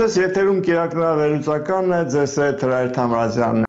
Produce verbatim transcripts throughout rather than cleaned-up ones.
Ձեզ եթերում կիրակնավերուցականն է, ձեզ հետ Հրայր Թամրազյանն է։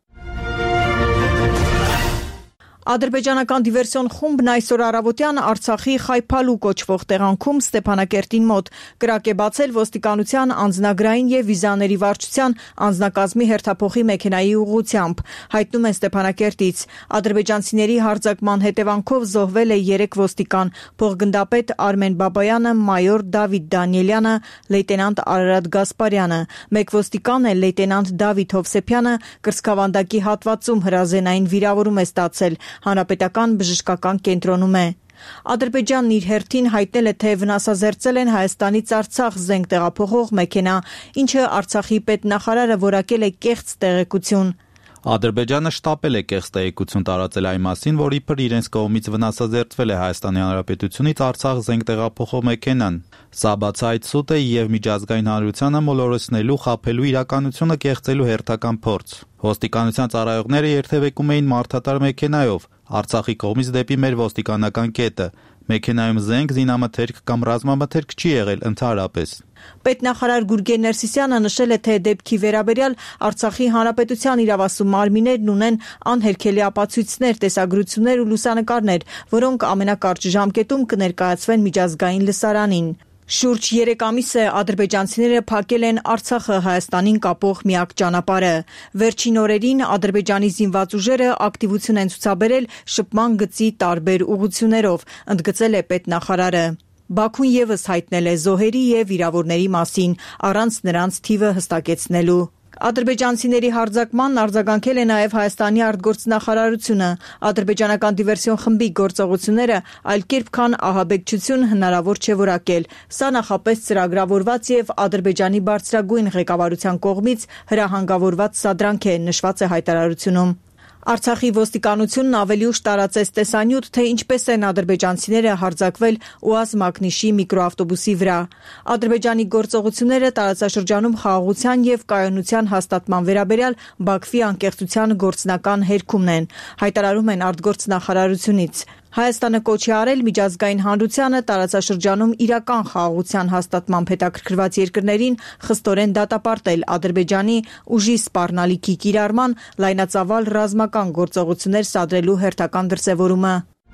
Ադրբեջանական դիվերսիոն խումբն այսօր առավոտյան Արցախի Խայփալու կոչվող տեղանքում Ստեփանակերտին մոտ կրակ է բացել ոստիկանության անձնագրային եւ վիզաների վարչության անձնակազմի հերթափոխի մեքենայի ուղղությամբ, հայտնում են Ստեփանակերտից։ Ադրբեջանցիների հարձակման հետևանքով զոհվել է երեք ոստիկան՝ փոխգնդապետ Արմեն Բաբայանը, մայոր Դավիթ Դանիելյանը, լեյտենանտ Արարատ Գասպարյանը։ Մեկ ոստիկան է լեյտենանտ Դավիթ Հովսեփյանը կրծքավանդակի հատվածում հրազենային վիրավորում է ստացել։ Հանրապետական բժշկական կենտրոնում է։ Ադրբեջանն իր հերթին հայտնել է, թե վնասազերծել են Հայաստանից Արցախ զենք տեղափոխող մեքենա, ինչը Արցախի պետնախարարը որակել է կեղծ տեղեկություն։ Ադրբեջանը շտապել է կեղծ տեղեկություն տարածել այն մասին, որ իբր իրենց կողմից վնասազերծվել է Հայաստանի Հանրապետությունից Արցախ զենք տեղափոխող մեքենան։ Սա բացահայտ է եւ միջազգային հանրությանը մոլորեցնելու, խաբելու իրականությունը կեղծելու հերթական փորձ։ Ոստիկանության ծառայողները երթևեկում էին մարդատար մեքենայով Արցախի կողմից դեպի մեր ոստիկանական կետը։ Մեքենայում զենք, զինամթերք կամ ռազմամթերք չի եղել ընդհանրապես։ Պետնախարար Գուրգեն Ներսիսյանը նշել է, թե դեպքի վերաբերյալ Արցախի Հանրապետության իրավասու մարմիններն ունեն անհերքելի ապացույցներ, տեսագրություններ ու լուսանկարներ, որոնք ամենակարճ ժամկետում կներկայացվեն միջազգային լսարանին։ Շուրջ երեք ամիս է ադրբեջանցիները փակել են Արցախը Հայաստանին կապող միակ ճանապարհը։ Վերջին օրերին Ադրբեջանի զինված ուժերը ակտիվություն են ցուցաբերել շփման գծի տարբեր ուղղություններով, ընդգծել է պետնախարարը։ Բաքուն եւս հայտնել է զոհերի եւ վիրավորների մասին, առանց նրանց թիվը հստակեցնելու։ Ադրբեջանցիների հարձակմանն արձագանքել է նաև Հայաստանի արտգործնախարարությունը։ Ադրբեջանական դիվերսիոն խմբի գործողությունները այլ կերպ քան ահաբեկչություն հնարավոր չէ որակել։ Սա նախապես ծրագրավորված եւ Ադրբեջանի բարձրագույն ղեկավարության կողմից հրահանգավորված սադրանք է, նշված է հայտարարությունում։ Արցախի ոստիկանությունն ավելի ուշ տարածեց տեսանյութ, թե ինչպես են ադրբեջանցիները հարձակվել ՈՒԱԶ մակնիշի միկրոավտոբուսի վրա։ Ադրբեջանի գործողությունները տարածաշրջանում խաղաղության եւ կայունության հաստատման վերաբերյալ Բաքվի անկեղծության գործնական հերքումն են, հայտարարում են արտգործնախարարությունից։ Հայաստանը կոչ է արել միջազգային հանրությանը տարածաշրջանում իրական խաղաղության հաստատմամբ հետաքրքրված երկրներին խստորեն դատապարտել Ադրբեջանի ուժի սպառնալիքի կիրառման լայնածավալ ռազմական գործողություններ սադրելու հերթական դրսևորումը։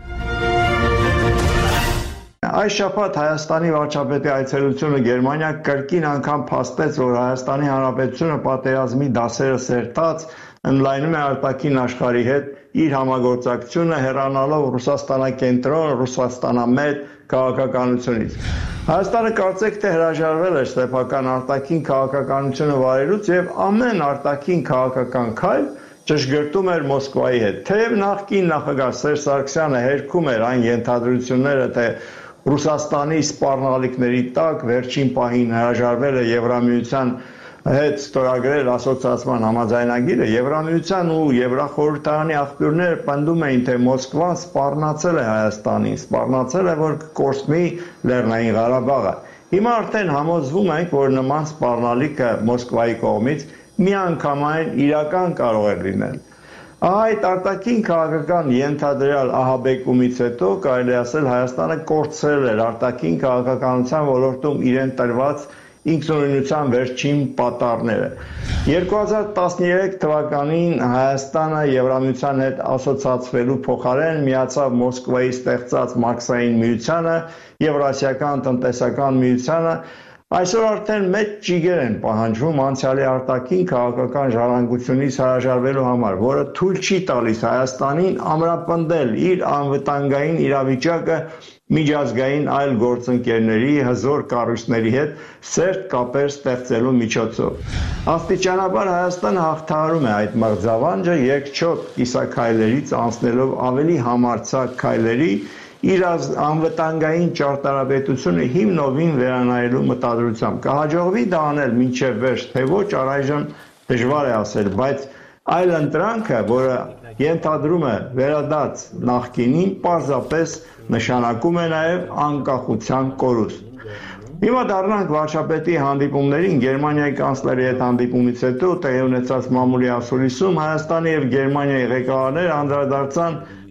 Այս շաբաթ Հայաստանի վարչապետի այցելությունը Գերմանիա կրկին անգամ փաստեց, որ Հայաստանի Հանրապետությունը պատերազմի դասերը սերտած ընդլայնում է արտաքին աշխարհի հետ իր համագործակցությունը հեռանալով Ռուսաստանակենտրոն, Ռուսաստանամետ քաղաքականությունից։ Հայաստանը կարծեք թե հրաժարվել է սեփական արտաքին քաղաքականությունը վարելուց եւ ամեն արտաքին քաղաքական քայլ ճշգրտում էր Մոսկվայի հետ։ Թեև նախկին նախագահ Սերժ Սարգսյանը հերքում էր այն ենթադրությունները, թե Ռուսաստանի սպառնալիքների տակ վերջին պահին հրաժարվել է Եվրամիության հետ ստորագրել ասոցիացիան համաձայնագիրը, Եվրամիության ու Եվրախորհրդարանի աղբյուրները պնդում էին, թե Մոսկվան սպառնացել է Հայաստանին, սպառնացել է, որ կորսնի Լեռնային Ղարաբաղը։ Հիմա արդեն համոզվում ենք, որ նման սպառնալիքը Մոսկվայի կողմից միանգամայն իրական կարող է լինել։ Այդ արտաքին քաղաքական ենթադրյալ ահաբեկումից հետո կարելի ասել Հայաստանը կորցրել էր արտաքին քաղաքականության ոլորտում իրեն տրված ինքնուրույնության վերջին պատառները։ երկու հազար տասներեք թվականին Հայաստանը Եվրամիության հետ ասոցիացվելու փոխարեն միացավ Մոսկվայի ստեղծած Մարքսային միությանը, Եվրասիական տնտեսական միությանը։ Այսօր արդեն մեծ ճիգեր են պահանջվում անցյալի արտաքին քաղաքական ժառանգությունից հրաժարվելու համար, որը թույլ չի տալիս Հայաստանին ամրապնդել իր անվտանգային իրավիճակը միջազգային այլ գործընկերների, հզոր կառույցների հետ սերտ կապեր ստեղծելու միջոցով։ Աստիճանաբար Հայաստանը հաղթահարում է այդ մղձավանջը երկչոտ կիսաքայլերից անցնելով ավելի համարձակ քայլերի իր անվտանգային ճարտարապետությունը հիմնովին վերանայելու մտադրությամբ։ Կհաջողվի դա անել մինչև վերջ, թե ոչ, առայժմ դժվար է ասել, բայց այլ ընտրանքը, որը ենթադրում է վերադարձ նախկինին, պարզապես նշանակում է նաև անկախության կորուստ։ Հիմա դառնանք վարչապետի հանդիպումներին։ Գերմանիայի կանցլերի հետ հանդիպումից հետո տեղի ունեցած մամուլի ասուլիսում Հայաստանի եւ Գերմանիայի ղեկավարները անդրադարձան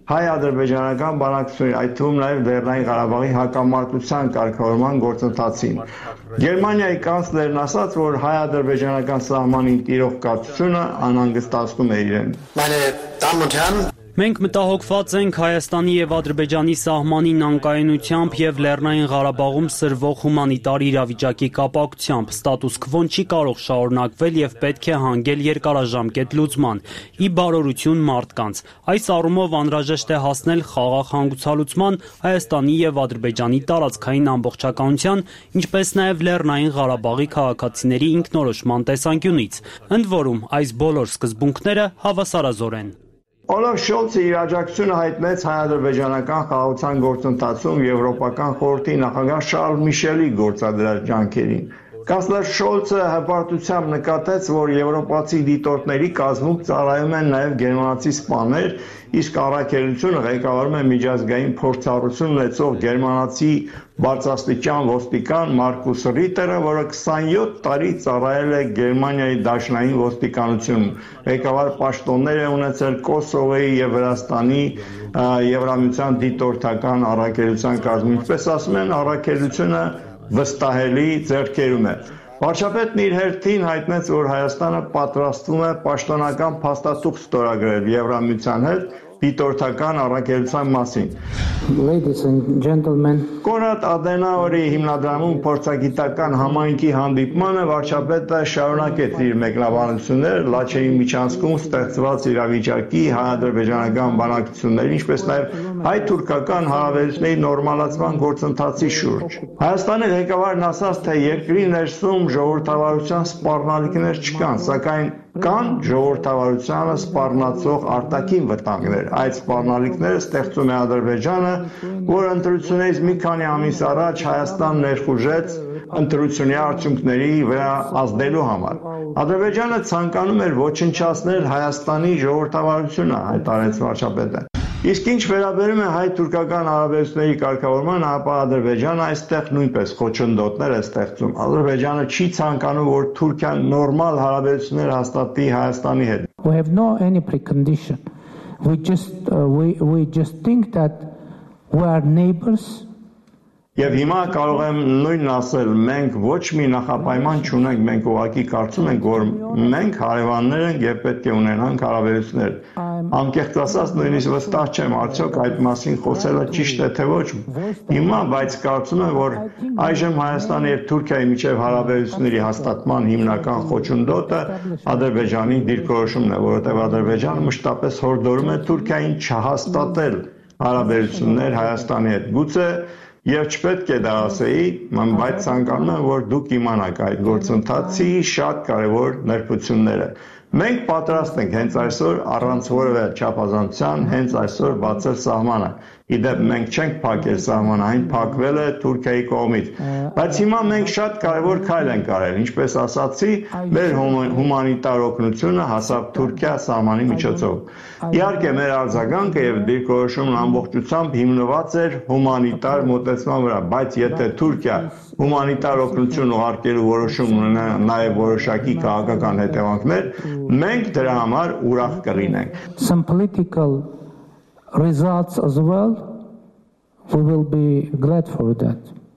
հայ-ադրբեջանական բանակցությունների, այդ թվում նաև Լեռնային Ղարաբաղի հակամարտության կարգավորման գործընթացին։ Գերմանիայի կանցլերն ասաց, որ հայ-ադրբեջանական սահմանին տիրող կացությունը անհանգստացնում է իրեն։ Մենք մտահոգված ենք Հայաստանի եւ Ադրբեջանի սահմանին անկայունությամբ եւ Լեռնային Ղարաբաղում սրվող հումանիտար իրավիճակի կապակցությամբ։ Ստատուս քվոն չի կարող շարունակվել եւ պետք է հանգել երկարաժամկետ լուծման՝ ի բարօրություն մարդկանց։ Այս առումով անհրաժեշտ է հասնել խաղաղ հանգուցալուծման, Հայաստանի եւ Ադրբեջանի տարածքային ամբողջականության, ինչպես նաեւ Լեռնային Ղարաբաղի քաղաքացիների ինքնորոշման տեսանկյունից։ Ընդ որում, այս բոլոր սկզբունքները հավասարազոր են։ Օլաֆ Շոլցը իր աջակցությունը հայտնեց հայ-ադրբեջանական խաղաղության գործընթացում Եվրոպական խորհրդի նախագահ Շարլ Միշելի գործադրած ջանքերին։ Կանցլեր Շոլցը հպարտությամբ նկատեց, որ եվրոպացի դիտորդների կազմում ծառայում են նաև գերմանացի սպաներ, իսկ առաքելությունը ղեկավարում է միջազգային փորձառություն ունեցող գերմանացի բարձրաստիճան ոստիկան Մարկուս Ռիտերը, որը քսանյոթ տարի ծառայել է Գերմանիայի դաշնային ոստիկանությունում։ Ղեկավար պաշտոններ է ունեցել Կոսովոյի եւ Վրաստանի Եվրամիության դիտորդական առաքելության կազմում։ Ինչպես ասում են, առաքելությունը վստահելի ձեռքերում է։ Վարչապետն իր հերթին հայտնեց, որ Հայաստանը պատրաստվում է պաշտոնական փաստաթուղթ ստորագրել Եվրամիության հետ դիտորդական առաքելության մասին։ Ladies and gentlemen, Կոնրադ Ադենաուրի հիմնադրամում փորձագիտական համայնքի հանդիպմանը վարչապետը շարունակեց իր մեկնաբանությունները Լաչինի միջանցքում ստեղծված իրավիճակի հայ-ադրբեջանական բանակցությունների, ինչպես նաև հայ-թուրքական հարաբերությունների նորմալացման գործընթացի շուրջ։ Հայաստանի ղեկավարն ասաց, թե երկրի ներսում ժողովրդավարության սպառնալիքներ չկան, սակայն կան ժողովրդավարությանը սպառնացող արտաքին վտանգներ։ Այդ սպառնալիքները ստեղծում է Ադրբեջանը, որ ընտրություններից մի քանի ամիս առաջ Հայաստան ներխուժեց ընտրությունների արդյունքների վրա ազդելու համար։ Ադրբեջանը ցանկանում էր ոչնչացնել Հայաստանի ժողովրդավարությունը, հայտարարեց վարչապետը։ Իսկ ինչ վերաբերում է հայ-թուրքական հարաբերությունների կարգավորմանը, ապա Ադրբեջանը այստեղ նույնպես խոչընդոտներ է ստեղծում։ Ադրբեջանը չի ցանկանում, որ Թուրքիան նորմալ հարաբերություններ հաստատի Հայաստանի հետ։ we have no any precondition. We just uh, we we just think that we are neighbors. Եվ հիմա կարող եմ նույնն ասել, մենք ոչ մի նախապայման չունենք, մենք ուղղակի կարծում ենք, որ մենք հարևաններ ենք եւ պետք է ունենանք հարաբերություններ։ Անկեղծ ասած, նույնիսկ վստահ չեմ, արդյոք այդ մասին խոսելը ճիշտ է թե ոչ։ Հիմա, բայց կարծում եմ, որ այժմ Հայաստանի եւ Թուրքիայի միջև հարաբերությունների հաստատման հիմնական խոչընդոտը Ադրբեջանի դիրքորոշումն է, որովհետեւ Ադրբեջանը մշտապես հորդորում է Թուրքիային չհաստատել հարաբերություններ Հայաստանի հետ։ Գուցե Եվ չպետք է դա ասեի, բայց ցանկանում եմ, որ դուք իմանաք այդ գործընթացի շատ կարևոր ներբությունները։ Մենք պատրաստ ենք հենց այսօր առանց որևէ չափազանցության հենց այսօր բացել սահմանը։ Իդեպ մենք չենք փակել սահմանը, այն փակվել է Թուրքիայի կողմից։ Բայց հիմա մենք շատ կարևոր քայլ ենք արել, ինչպես ասացի, մեր հումանիտար օգնությունը հասավ Թուրքիա սահմանի միջոցով։ Իհարկե մեր արձագանքը եւ դիրքորոշումն ամբողջությամբ հիմնված էր հումանիտար մոտեցման վրա, բայց եթե Թուրքիա հումանիտար օգնություն ուղարկելու որոշում ունենա նաեւ որոշակի քաղաքական հետևանքներ, մենք դրա համար ուրախ կլինենք։ Some political results as well, we will be glad for that.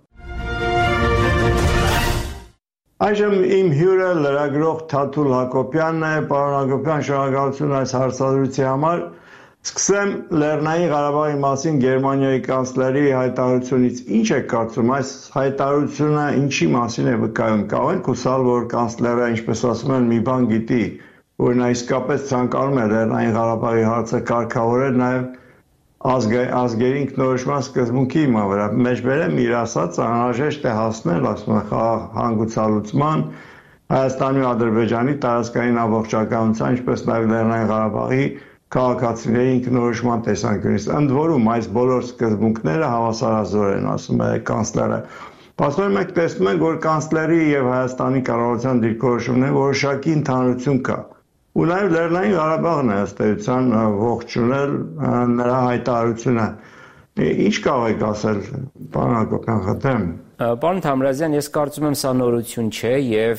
Այժմ իմ հյուրը լրագրող Թաթուլ Հակոբյանն է, պարոն Հակոբյան, շնորհակալություն այս հարցազրույցի համար։ Սկսեմ Լեռնային Ղարաբաղի մասին Գերմանիայի կանցլերի հայտարարությունից։ Ինչ է կարծում, այս հայտարարությունը ինչի մասին է վկայում։ Կարող ենք հուսալ, որ կանցլերը, ինչպես ասում են, մի բան գիտի, որ նա իսկապես ցանկանում է Լեռնային Ղարաբաղի հարցը կարգավորել նաև ազգերի ինքնորոշման սկզբունքի վրա։ Մեջբերեմ իր ասած անհրաժեշտ է հասնել, ասում է, խաղաղ հանգուցալուծման Հայաստանի ու Ադրբեջանի տարածքային ամբողջականության, ինչպես նաև Լեռնային Ղարաբաղի քաղաքացիների ինքնորոշման տեսանկյունից։ Ընդ որում այս բոլոր սկզբունքները հավասարազոր են, ասում է կանցլերը։ Պասպորը մենք տեսնում ենք, որ կանցլերի եւ Հայաստանի կառավարության դիրքորոշումների որոշակի ընդհանրություն կա։ Ու նաև Լեռնային Ղարաբաղն է ըստ էության ողջունել նրա հայտարարությունը։ Ինչ կարող եք ասել, պարոն Հակոբյան, խնդրեմ։ Պարոն Թամրազյան, ես կարծում եմ սա նորություն չէ եւ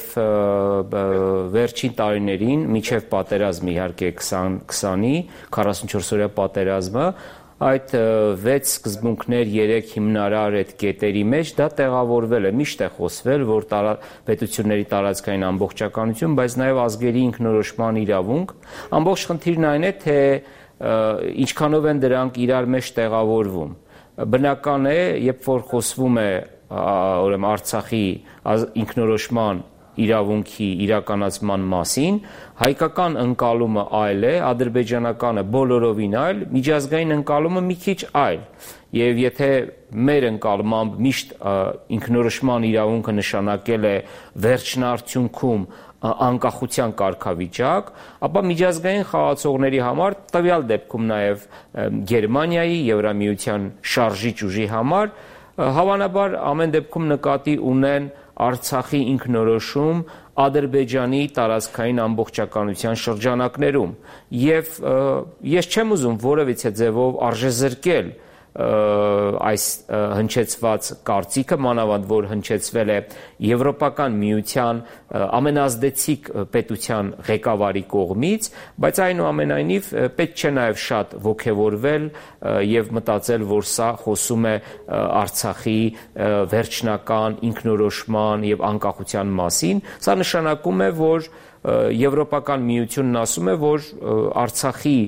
վերջին տարիներին միջև պատերազմը իհարկե քսանի քառասունչորս օրյա պատերազմը այդ վեց սկզբունքներ երեք հիմնարար այդ կետերի մեջ դա տեղավորվել է, միշտ է խոսվել, որ պետությունների տարածքային ամբողջականություն, բայց նաեւ ազգերի ինքնորոշման իրավունք, ամբողջ խնդիրն այն է, թե ինչքանով են դրանք իրար մեջ տեղավորվում։ Բնական է, երբ որ խոսվում է ուրեմն Արցախի ինքնորոշման իրավունքի իրականացման մասին, հայկական ընկալումը այլ է, ադրբեջանականը բոլորովին այլ, միջազգային ընկալումը մի քիչ այլ։ Եվ եթե մեր ընկալմամբ միշտ ինքնորոշման իրավունքը նշանակել է վերջնարդյունքում անկախության կարգավիճակ, ապա միջազգային խաղացողների համար, տվյալ դեպքում նաև Գերմանիայի, Եվրամիության շարժիչ ուժի համար հավանաբար ամեն դեպքում նկատի ունեն Արցախի ինքնորոշում Ադրբեջանի տարածքային ամբողջականության շրջանակներում եւ ես չեմ ուզում որևիցե ձևով արժեզրկել այս հնչեցված կարծիքը, մանավանդ որ հնչեցվել է Եվրոպական միության ամենազդեցիկ պետության ղեկավարի կողմից, բայց այնուամենայնիվ պետք չէ նաև շատ ոգևորվել եւ մտածել, որ սա խոսում է Արցախի վերջնական ինքնորոշման եւ անկախության մասին, սա նշանակում է, որ Եվրոպական միությունն ասում է, որ Արցախի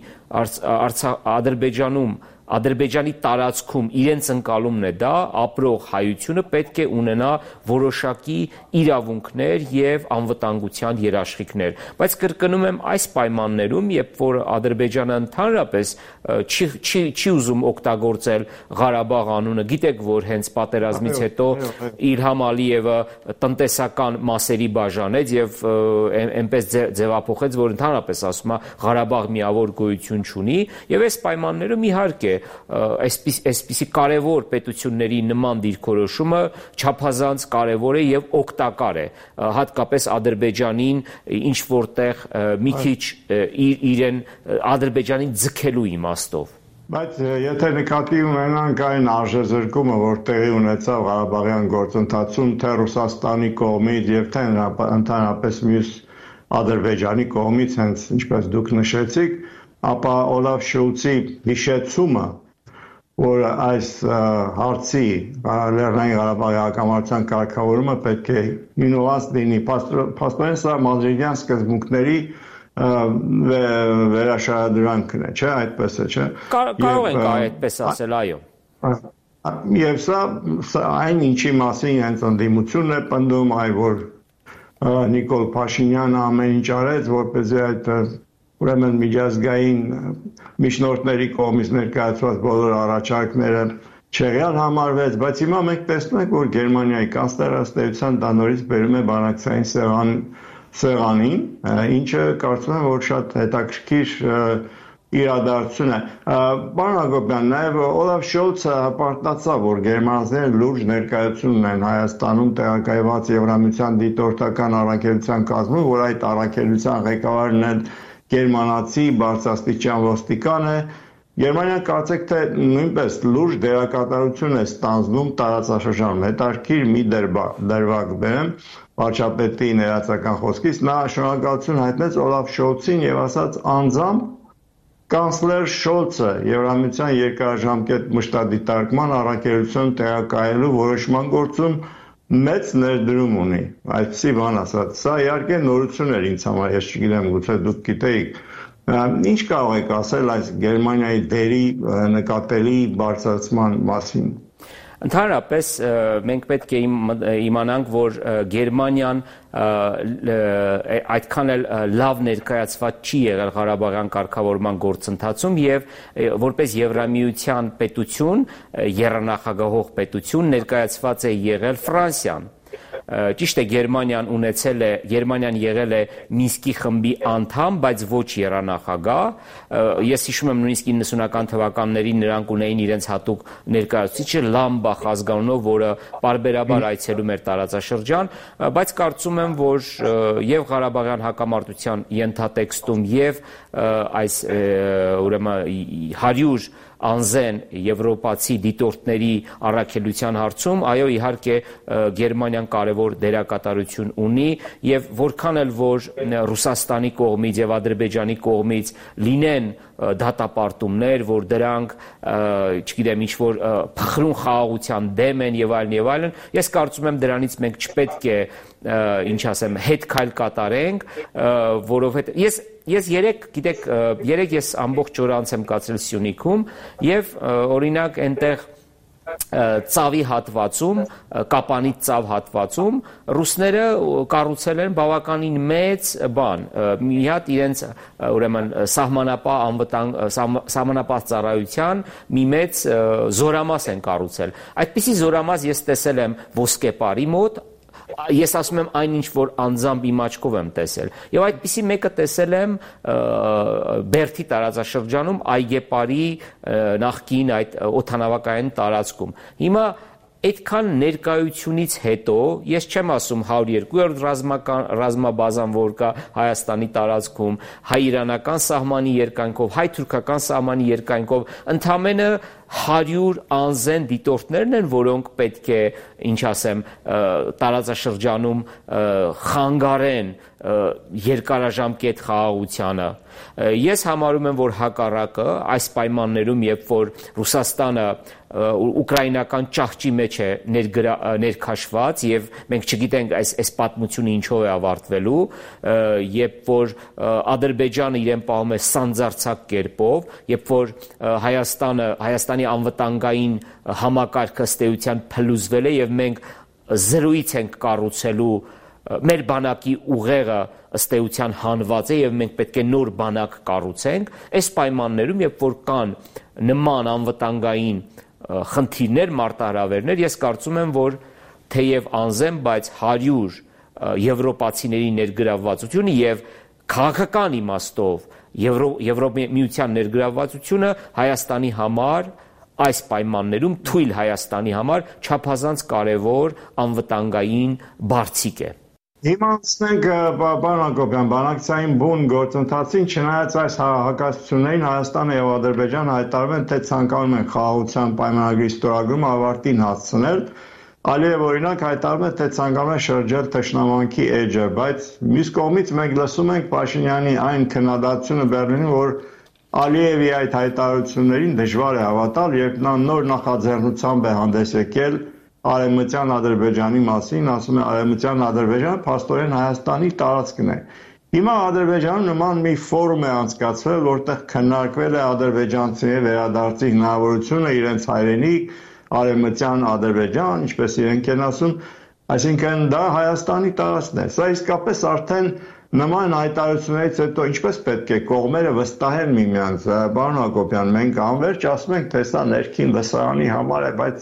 Ադրբեջանում Ադրբեջանի տարածքում իրենց ընկալումն է դա, ապրող հայությունը պետք է ունենա որոշակի իրավունքներ եւ անվտանգության երաշխիքներ։ Բայց կրկնում եմ, այս պայմաններում, երբ որ Ադրբեջանը ընդհանրապես չի չի չի ուզում օգտագործել Ղարաբաղ անունը, գիտեք, որ հենց պատերազմից հետո Իլհամ Ալիևը տնտեսական մասերի բաժանեց եւ այնպես ձևափոխեց, որ ընդհանրապես ասում է Ղարաբաղ միավոր գոյություն չունի, եւ այս պայմաններում իհարկե այսպիսի կարևոր պետությունների նման դիրքորոշումը չափազանց կարևոր է եւ օգտակար է, հատկապես Ադրբեջանին ինչ որտեղ մի քիչ իրեն Ադրբեջանին ձգելու իմաստով։ Բայց եթե նկատի ունենանք այն արժեզրկումը, որ տեղի ունեցավ Ղարաբաղյան գործընթացում թե Ռուսաստանի կողմից եւ թե ընդհանրապես մյուս Ադրբեջանի կողմից, հենց ինչպես դուք նշեցիք, ապա Օլաֆ Շոլցի հիշեցումը, որ այս հարցի Լեռնային Ղարաբաղի հակամարտության կարգավորումը պետք է մինուանս լինի, փաստորեն սա մադրիդյան սկզբունքների վերաշարադրանքն է, չէ, այդպես է, չէ։ Կարող ենք այդպես ասել, այո։ Եվ սա այն ինչի մասին հենց ընդդիմությունն է պնդում, այ որ Նիկոլ Փաշինյանը ամեն ինչ արեց, որպեսզի այդ ուրեմն միջազգային միջնորդների կողմից ներկայացված բոլոր առաջարկները չեղյալ համարվեց, բայց հիմա մենք տեսնում ենք, որ Գերմանիայի կանցլերաստեղծության դա նորից բերում է բանակցային սեղան սեղանին, ինչը կարծում եմ, որ շատ հետաքրքիր իրադարձություն է։ Պարոն Հակոբյան, նաև Օլաֆ Շոլցը հպարտացավ, որ գերմանացիները լուրջ ներկայություն ունեն Հայաստանում տեղակայված Եվրամիության դիտորդական առաքելության կազմում, որ այդ առաքելության ղեկավարն է գերմանացի բարձրաստիճան ոստիկան է։ Գերմանիան կարծեք թե նույնպես լուրջ դերակատարություն է ստանձնում տարածաշրջանում։ Հետարքիր մի դրվագ բերեմ վարչապետի ներածական խոսքից, նա շնորհակալություն հայտնեց Օլաֆ Շոլցին եւ ասաց անձամբ կանցլեր Շոլցը Եվրամիության երկարաժամկետ մշտադիտարկման առաքելություն տեղակայելու որոշման գործում մեծ ներդրում ունի, այսպիսի բան ասած, սա իհարկե նորություն էր ինձ համար, ես չգիտեմ, գուցե դուք գիտեիք, ինչ կարող եք ասել այս Գերմանիայի դերի նկատելի բարձրացման մասին։ Ընդհանրապես մենք պետք է իմանանք, որ Գերմանիան այդքան էլ լավ ներկայացված չի եղել Ղարաբաղյան կարգավորման գործընթացում եւ որպես Եվրամիության պետություն, եռանախագահող պետություն ներկայացված է եղել Ֆրանսիան։ Ճիշտ է, Գերմանիան ունեցել է, Գերմանիան եղել է Մինսկի խմբի անդամ, բայց ոչ եռանախագահ։ Ես հիշում եմ նույնիսկ իննսունական թվականներին նրանք ունեին իրենց հատուկ ներկայացուցիչը Լամբախ ազգանունով, որը պարբերաբար այցելում էր տարածաշրջան, բայց կարծում եմ, որ եւ Ղարաբաղյան հակամարտության ենթատեքստում եւ այս ուրեմն հարյուր անզեն եվրոպացի դիտորդների առաքելության հարցում, այո, իհարկե Գերմանիան կարևոր դերակատարություն ունի եւ որքան էլ որ Ռուսաստանի կողմից եւ Ադրբեջանի կողմից լինեն դատապարտումներ, որ դրանք, չգիտեմ, ինչ որ փխրուն խաղաղության դեմ են եւ այլն եւ այլն, ես կարծում եմ դրանից մենք չպետք է, ինչ ասեմ, հետ քայլ կատարենք, որովհետեւ ես Ես երեք, գիտեք, երեք ես ամբողջ օր անց եմ կացրել Սյունիքում եւ օրինակ այնտեղ ծավի հատվածում, կապանից ծավ հատվածում ռուսները կառուցել են բավականին մեծ բան, մի հատ իրենց ուրեմն սահմանապահ անվտանգ սահմանապահ ծառայության մի մեծ զորամաս են կառուցել։ Այդպիսի զորամաս ես տեսել եմ Ոսկեպարի մոտ, ես ասում եմ այնինչ որ անձամբ իմ աչքով եմ տեսել եւ այդպիսի մեկը տեսել եմ Բերդի տարածաշրջանում Այգեպարի նախկին այդ օդանավակայան տարածքում հիմա այդքան ներկայությունից հետո ես չեմ ասում հարյուր երկու-րդ ռազմական ռազմաբազան որ կա Հայաստանի տարածքում հայ-իրանական սահմանի երկայնքով հայ-թուրքական սահմանի երկայնքով ընդամենը հարյուր անզեն դիտորդներն են, որոնք պետք է, ինչ ասեմ, տարածաշրջանում խանգարեն երկարաժամկետ խաղաղությանը։ Ես համարում եմ, որ հակառակը այս պայմաններում, երբ որ Ռուսաստանը ուկրաինական ճահճի մեջ է ներքաշված եւ մենք չգիտենք այս այս պատմությունը ինչով է ավարտվելու, երբ որ Ադրբեջանը իրեն պահում է սանձարձակ կերպով, երբ որ Հայաստանը Հայաստանի անվտանգային համակարգը ըստ էության փլուզվել է եւ մենք զրույց ենք կառուցելու մեր բանակի ուղեղը ըստ էության հանված է եւ մենք պետք է նոր բանակ կառուցենք այս պայմաններում երբ որ կան նման անվտանգային խնդիրներ մարտահրավերներ ես կարծում եմ որ թեև անզեմ բայց հարյուր եվրոպացիների ներգրավվածությունը եւ քաղաքական իմաստով Եվրոմիության ներգրավվածությունը Հայաստանի համար այս պայմաններում թույլ Հայաստանի համար չափազանց կարևոր անվտանգային բարձիկ է։ Հիմա անցնենք պարոն Հակոբյան, բանակցային բուն գործընթացին, չնայած այս հակասություններին Հայաստանը եւ Ադրբեջանը հայտարարում են, թե ցանկանում են խաղաղության պայմանագրի ստորագրումը ավարտին հասցնել, Ալիև օրինակ հայտարարում է, թե ցանկանում է շրջել թշնամանքի էջը, բայց մյուս կողմից մենք լսում ենք Փաշինյանի այն քննադատությունը Բեռլինում, որ Ալիևի այդ հայտարարություններին դժվար է հավատալ, երբ նա նոր նախաձեռնությամբ է հանդես եկել Արևմտյան Ադրբեջանի մասին, ասում է Արևմտյան Ադրբեջանը փաստորեն Հայաստանի տարածքն է։ Հիմա Ադրբեջանում նման մի ֆորում է անցկացվել, որտեղ քննարկվել է ադրբեջանցիների վերադարձի հնարավորությունը իրենց հայրենիք, Արևմտյան Ադրբեջան, ինչպես իրենք են ասում, այսինքն դա Հայաստանի տարածքն է։ Սա իսկապես արդեն նման հայտարարություններից հետո ինչպես պետք է կողմերը վստահեն միմյանց։ Պարոն Հակոբյան, մենք անverջ ասում ենք, թե սա ներքին լսարանի համար է, բայց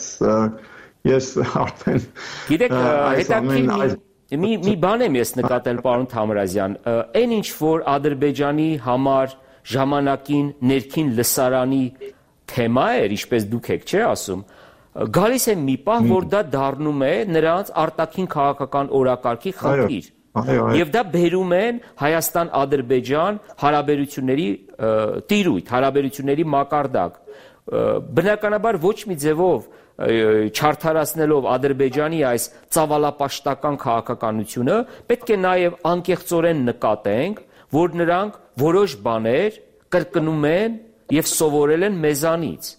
ես արդեն Գիտեք, հետաքրքիր մի մի բան եմ ես նկատել պարոն Թամրազյան, այն ինչ որ Ադրբեջանի համար ժամանակին ներքին լսարանի թեմա էր, ինչպես դուք եք, չէ՞ ասում, գալիս է մի պահ, որ դա դառնում է նրանց արտաքին քաղաքական օրակարգի խնդիր։ Եվ դա բերում են Հայաստան-Ադրբեջան հարաբերությունների տիրույթ, հարաբերությունների մակարդակ։ Բնականաբար ոչ մի ձևով չարդարացնելով Ադրբեջանի այս ծավալապաշտական քաղաքականությունը, պետք է նաև անկեղծորեն նկատենք, որ նրանք որոշ բաներ կրկնում են եւ սովորել են մեզանից։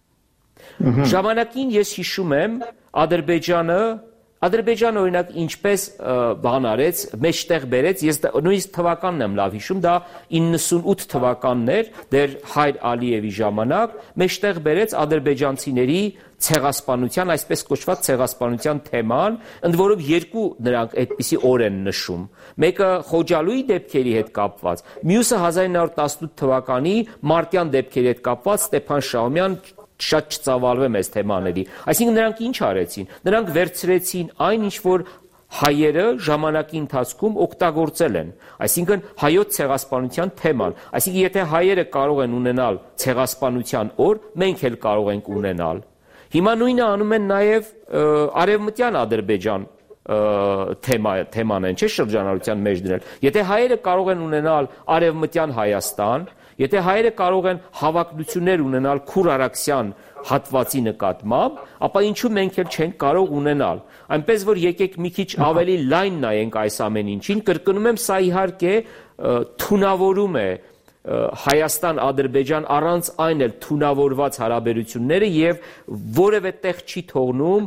Ժամանակին ես հիշում եմ Ադրբեջանը Ադրբեջանը օրինակ ինչպես բան արեց, մեջտեղ բերեց, ես նույնիսկ թվականն եմ լավ հիշում, դա իննսունութ թվականն էր, դեր Հայր Ալիևի ժամանակ, մեջտեղ բերեց ադրբեջանցիների ցեղասպանության, այսպես կոչված ցեղասպանության թեման, ընդ որում երկու նրանք այդպիսի օր են նշում։ Մեկը Խոջալույի դեպքերի հետ կապված, մյուսը հազար ինը հարյուր տասնութ թվականի մարտյան դեպքերի հետ կապված Ստեփան Շահումյան շատ չծավալվեմ այս թեմաների։ Այսինքն նրանք ինչ արեցին։ Նրանք վերցրեցին այն, ինչ որ հայերը ժամանակի ընթացքում օգտագործել են։ Այսինքն հայոց ցեղասպանության թեման։ Այսինքն եթե հայերը կարող են ունենալ ցեղասպանության օր, մենք էլ կարող ենք ունենալ։ Հիմա նույնը անում են նաև Արևմտյան Ադրբեջան թեմա թեման են, չէ՞ շրջանառության մեջ դնել։ Եթե հայերը կարող են ունենալ Արևմտյան Հայաստան, Եթե հայերը կարող են հավակնություններ ունենալ Քուր-Արաքսյան հատվածի նկատմամբ, ապա ինչու մենք էլ չենք կարող ունենալ։ Այնպես որ եկեք մի քիչ ավելի լայն նայենք այս ամեն ինչին, կրկնում եմ, սա իհարկե թունավորում է Հայաստան-Ադրբեջան առանց այն էլ թունավորված հարաբերությունները եւ որևէ տեղ չի թողնում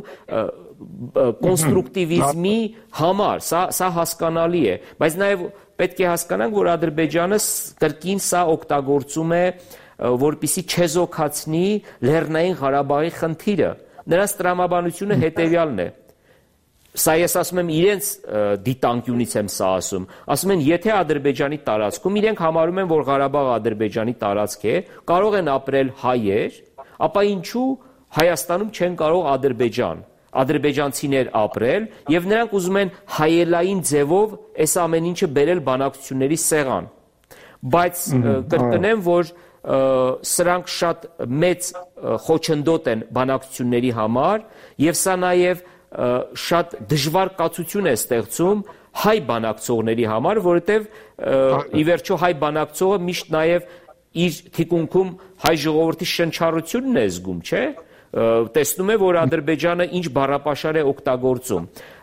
կոնստրուկտիվիզմի համար, սա սա հասկանալի է, բայց նաեւ պետք է հասկանանք, որ Ադրբեջանը կրկին սա օգտագործում է, որպեսզի չեզոքացնի Լեռնային Ղարաբաղի խնդիրը։ Նրանց տրամաբանությունը հետեւյալն է։ Սա ես ասում եմ իրենց դիտանկյունից եմ սա ասում, ասում են եթե Ադրբեջանի տարածքում իրենք համարում են, որ Ղարաբաղը Ադրբեջանի տարածք է, կարող են ապրել հայեր, ապա ինչու Հայաստանում չեն կարող Ադրբեջան, ադրբեջանցիներ ապրել եւ նրանք ուզում են հայելային ձևով այս ամեն ինչը բերել բանակցությունների սեղան։ Բայց կրկնեմ, որ սրանք շատ մեծ խոչընդոտ են բանակցությունների համար եւ սա նաեւ շատ դժվար կացություն է ստեղծում հայ բանակցողների համար, որովհետև ի վերջո հայ բանակցողը միշտ նաև իր թիկունքում հայ ժողովրդի շնչառությունն է զգում, չէ՞։ Տեսնում է, որ Ադրբեջանը ինչ բառապաշար է օգտագործում։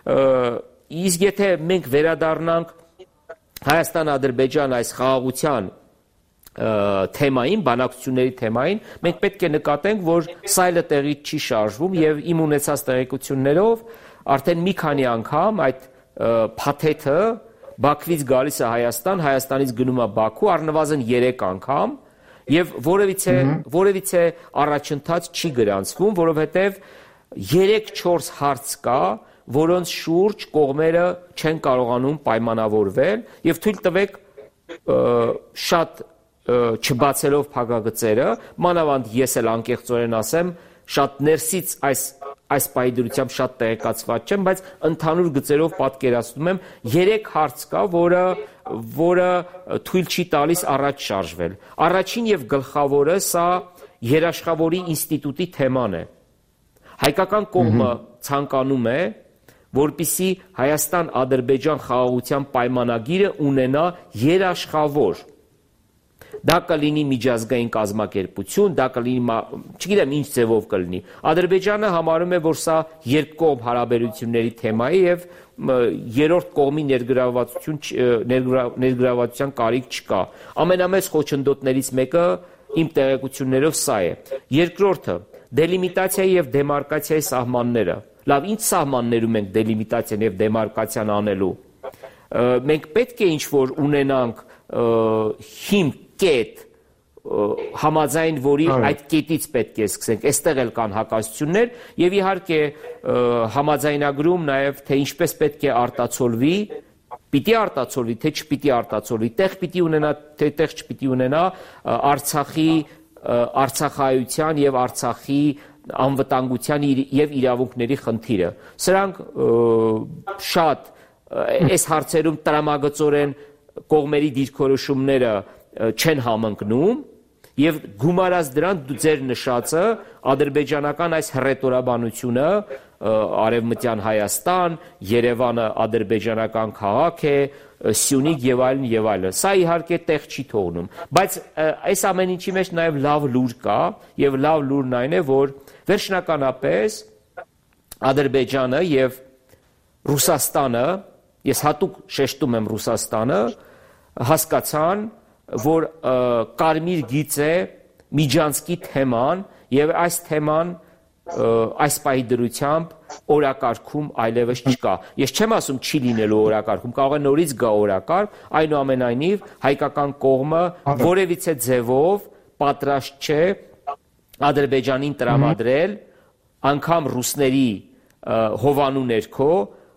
Իսկ եթե մենք վերադառնանք Հայաստան-Ադրբեջան այս խաղաղության թեմային, բանակցությունների թեմային, մենք պետք է նկատենք, որ սա էլ տեղից չի շարժվում եւ իմ ունեցած տեղեկություններով արդեն մի քանի անգամ այդ փաթեթը Բաքվից գալիս է Հայաստան, Հայաստանից գնում է Բաքու, առնվազն երեք անգամ եւ որևիցե որևիցե առաջընթաց չի գրանցվում, որովհետեւ երեք-չորս հարց կա, որոնց շուրջ կողմերը չեն կարողանում պայմանավորվել եւ թույլ տվեք շատ չբացելով փակագծերը, մանավանդ ես էլ անկեղծորեն ասեմ, շատ ներսից այս այս պայդրությամբ շատ տեղեկացված չեմ, բայց ընդհանուր գծերով պատկերացնում եմ երեք հարց կա, որը որը թույլ չի տալիս առաջ շարժվել։ Առաջին եւ գլխավորը սա երաշխավորի ինստիտուտի թեման է։ Հայկական կողմը ցանկանում է, որպեսզի Հայաստան-Ադրբեջան խաղաղության պայմանագիրը ունենա երաշխավոր։ Դա կլինի միջազգային կազմակերպություն, դա կլինի, չգիտեմ ինչ ձևով կլինի։ Ադրբեջանը համարում է, որ սա երկկողմ հարաբերությունների թեմա է եւ երրորդ կողմի ներգրավվածություն ներգրավվածության կարիք չկա։ Ամենամեծ խոչընդոտներից մեկը իմ տեղեկություններով սա է։ Երկրորդը դելիմիտացիայի եւ դեմարկացիայի սահմանները։ Լավ, ինչ սահմաններում ենք դելիմիտացիան եւ դեմարկացիան անելու։ Մենք պետք է ինչ-որ ունենանք հիմք, կետ, համաձայն որի այդ կետից պետք է սկսենք, այստեղ էլ կան հակասություններ եւ իհարկե համաձայնագրում նաեւ թե ինչպես պետք է արտացոլվի, պիտի արտացոլվի, թե չպիտի արտացոլվի, տեղ պիտի ունենա, թե տեղ չպիտի ունենա Արցախի Արցախայության եւ Արցախի անվտանգության եւ իրավունքների խնդիրը։ Սրանք շատ այս հարցերում տրամագծորեն կողմերի դիրքորոշումները չեն համընկնում եւ գումարած դրան ձեր նշածը ադրբեջանական այս հռետորաբանությունը արևմտյան Հայաստան, Երևանը ադրբեջանական քաղաք է, Սյունիք եւ այլն եւ այլն։ Սա իհարկե տեղ չի թողնում, բայց այս ամեն ինչի մեջ նաեւ լավ լուր կա եւ լավ լուրն այն է, որ վերջնականապես Ադրբեջանը եւ Ռուսաստանը, ես հատուկ շեշտում եմ Ռուսաստանը, հասկացան, որ կարմիր գիծ է Միջանցքի թեման եւ այս թեման այս պահի դրությամբ օրակարգում այլևս չկա։ Ես չեմ ասում չի լինելու օրակարգում, կարող է նորից գա օրակարգ, այնուամենայնիվ հայկական կողմը որևիցե ձևով պատրաստ չէ Ադրբեջանին տրամադրել անգամ ռուսների հովանու ներքո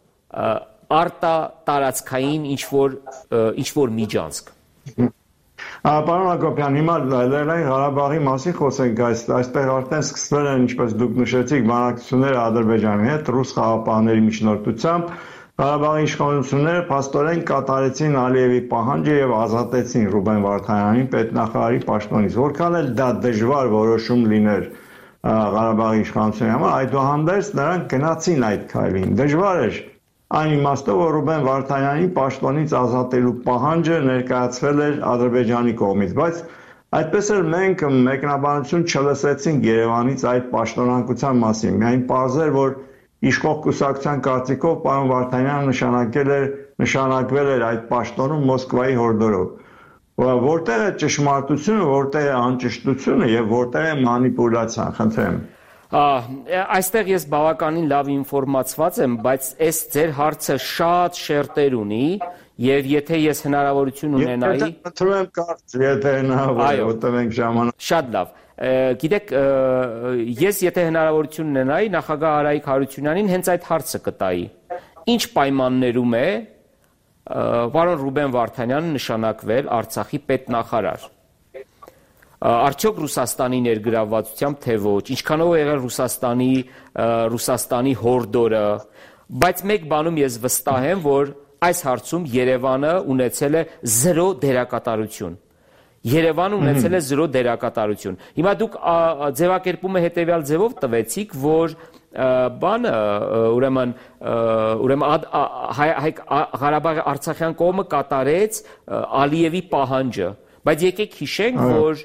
արտա տարածքային ինչ որ ինչ որ միջանցք։ Պարոն Հակոբյան, հիմա Լեռնային Ղարաբաղի մասին խոսենք, այստեղ արդեն սկսվել են, ինչպես դուք նշեցիք, բանակցությունները Ադրբեջանի հետ, ռուս խաղաղապահների միջնորդությամբ, Ղարաբաղի իշխանությունները փաստորեն կատարեցին Ալիևի պահանջը եւ ազատեցին Ռուբեն Վարդանյանին պետնախարարի պաշտոնից։ Որքան էլ դա դժվար որոշում լիներ Ղարաբաղի իշխանությունների համար, այդուհանդերձ նրանք գնացին այդ քայլին։ Դժվար էր այն իմաստով, որ Ռուբեն Վարդանյանին պաշտոնից ազատելու պահանջը ներկայացվել էր Ադրբեջանի կողմից, բայց Այդպես էլ մենք մեկնաբանություն չլսեցինք Երևանից այդ պաշտոնանկության մասին։ Միայն պարզ էր, որ իշխող կուսակցության կարծիքով պարոն Վարդանյանը նշանակել էր նշանակվել էր այդ պաշտոնում Մոսկվայի հորդորով։ Որտեղ է ճշմարտությունը, որտեղ է անճշտությունը եւ որտեղ է մանիպուլյացիան, խնդրեմ։ Այստեղ ես բավականին լավ ինֆորմացված եմ, բայց այս ձեր հարցը շատ շերտեր ունի եւ եթե ես հնարավորություն ունենայի, խնդրում եմ կարծ, եթե հնարավոր է, որտեղ մենք ժամանակ։ Շատ լավ։ Գիտեք, ես եթե հնարավորություն ունենայի, նախագահ Արայիկ Հարությունյանին հենց այդ հարցը կտայի։ Ինչ պայմաններում է պարոն Ռուբեն Վարդանյանը նշանակվել Արցախի պետնախարար։ Արդյոք Ռուսաստանի ներգրավվածությամբ թե ոչ, ինչքանով է եղել Ռուսաստանի Ռուսաստանի հորդորը, բայց մեկ բանում ես վստահ եմ, որ այս հարցում Երևանը ունեցել է զրո դերակատարություն։ Երևանը ունեցել է զրո դերակատարություն։ Հիմա դուք ձևակերպումը հետևյալ ձևով տվեցիք, որ բանը ուրեմն ուրեմն Ղարաբաղի Արցախյան կողմը կատարեց Ալիևի պահանջը, բայց եկեք հիշենք, որ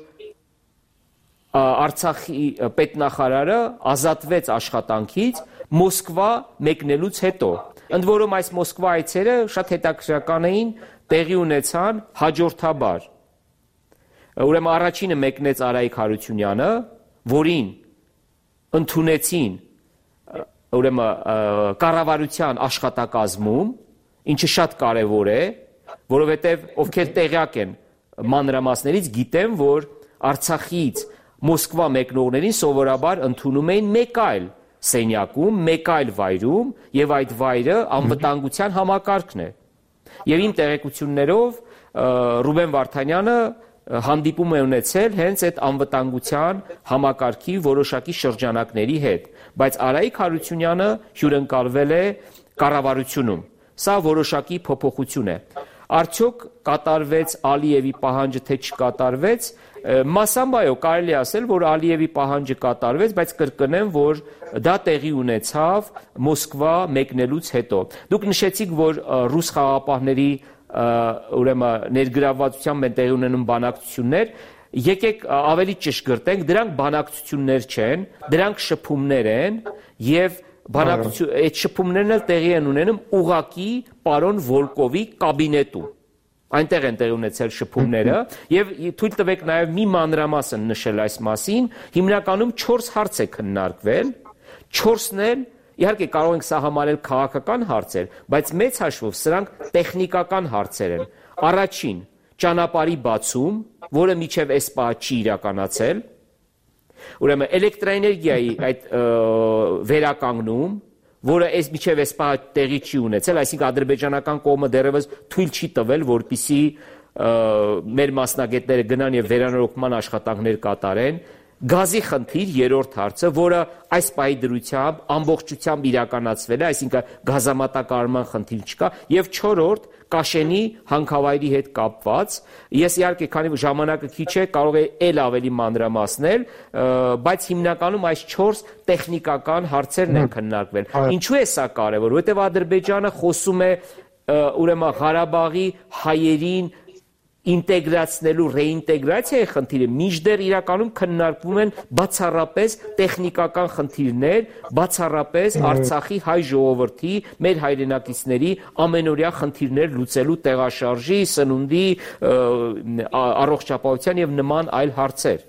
Արցախի պետնախարարը ազատվեց աշխատանքից Մոսկվա մեկնելուց հետո։ Ընդ որում այս Մոսկվա այցերը շատ հետաքրքրական էին, տեղի ունեցան հաջորդաբար։ Ուրեմն առաջինը մեկնեց Արայիկ Հարությունյանը, որին ընդունեցին ուրեմն կառավարության աշխատակազմում, ինչը շատ կարևոր է, որովհետև ովքեր տեղյակ են մանրամասներից գիտեն, որ Արցախից Մոսկվա մեկնողներին սովորաբար ընդունում էին մեկ այլ սենյակում, մեկ այլ վայրում, եւ այդ վայրը անվտանգության համակարգն է։ Եվ իմ տեղեկություններով Ռուբեն Վարդանյանը հանդիպում է ունեցել հենց այդ անվտանգության համակարգի որոշակի շրջանակների հետ, բայց Արայիկ Հարությունյանը հյուրընկալվել է կառավարությունում։ Սա որոշակի փոփոխություն է։ Արդյոք կատարվեց Ալիևի պահանջը, թե չկատարվեց, մասամբ այո, կարելի ասել, որ Ալիևի պահանջը կատարվեց, բայց կրկնեմ, որ դա տեղի ունեցավ Մոսկվա մեկնելուց հետո։ Դուք նշեցիք, որ ռուս խաղաղապահների ուրեմն ներգրավվածությամբ են տեղի ունենում բանակցություններ, եկեք ավելի ճշգրտենք, դրանք բանակցություններ չեն, դրանք շփումներ են եւ բանակցություն այդ շփումներն էլ տեղի են ունենում ուղակի պարոն Վոլկովի կաբինետում։ Այնտեղ են տեղի ունեցել շփումները եւ թույլ տվեք նաեւ մի մանրամասն նշել այս մասին, հիմնականում չորս հարց է քննարկվել, չորսն էլ իհարկե կարող ենք սա համարել քաղաքական հարցեր, բայց մեծ հաշվով սրանք տեխնիկական հարցեր են։ Առաջին, ճանապարհի բացում, որը մինչև այս պահը չի իրականացել, ուրեմն էլեկտրաէներգիայի այդ վերականգնում, որը այս մինչև այս պահը տեղի չի ունեցել, այսինքն ադրբեջանական կողմը դեռևս թույլ չի տվել, որպեսզի մեր մասնագետները գնան եւ վերանորոգման աշխատանքներ կատարեն։ Գազի խնդիր, երրորդ հարցը, որը այս պահի դրությամբ ամբողջությամբ իրականացվել է, այսինքն գազամատակարարման խնդիր չկա, եւ չորրորդ Կաշենի հանքավայրի հետ կապված, ես իհարկե քանի ժամանակը քիչ է, կարող է ել ավելի մանրամասնել, բայց հիմնականում այս չորս տեխնիկական հարցերն են քննարկվել։ Ինչու է սա կարևոր, որովհետեւ Ադրբեջանը խոսում է ուրեմն Ղարաբաղի հայերին ինտեգրացնելու ռեինտեգրացիայի խնդիրը, մինչդեռ իրականում քննարկվում են բացառապես տեխնիկական խնդիրներ, բացառապես Արցախի հայ ժողովրդի, մեր հայրենակիցների ամենօրյա խնդիրներ լուծելու տեղաշարժի, սնունդի, առողջապահության եւ նման այլ հարցեր։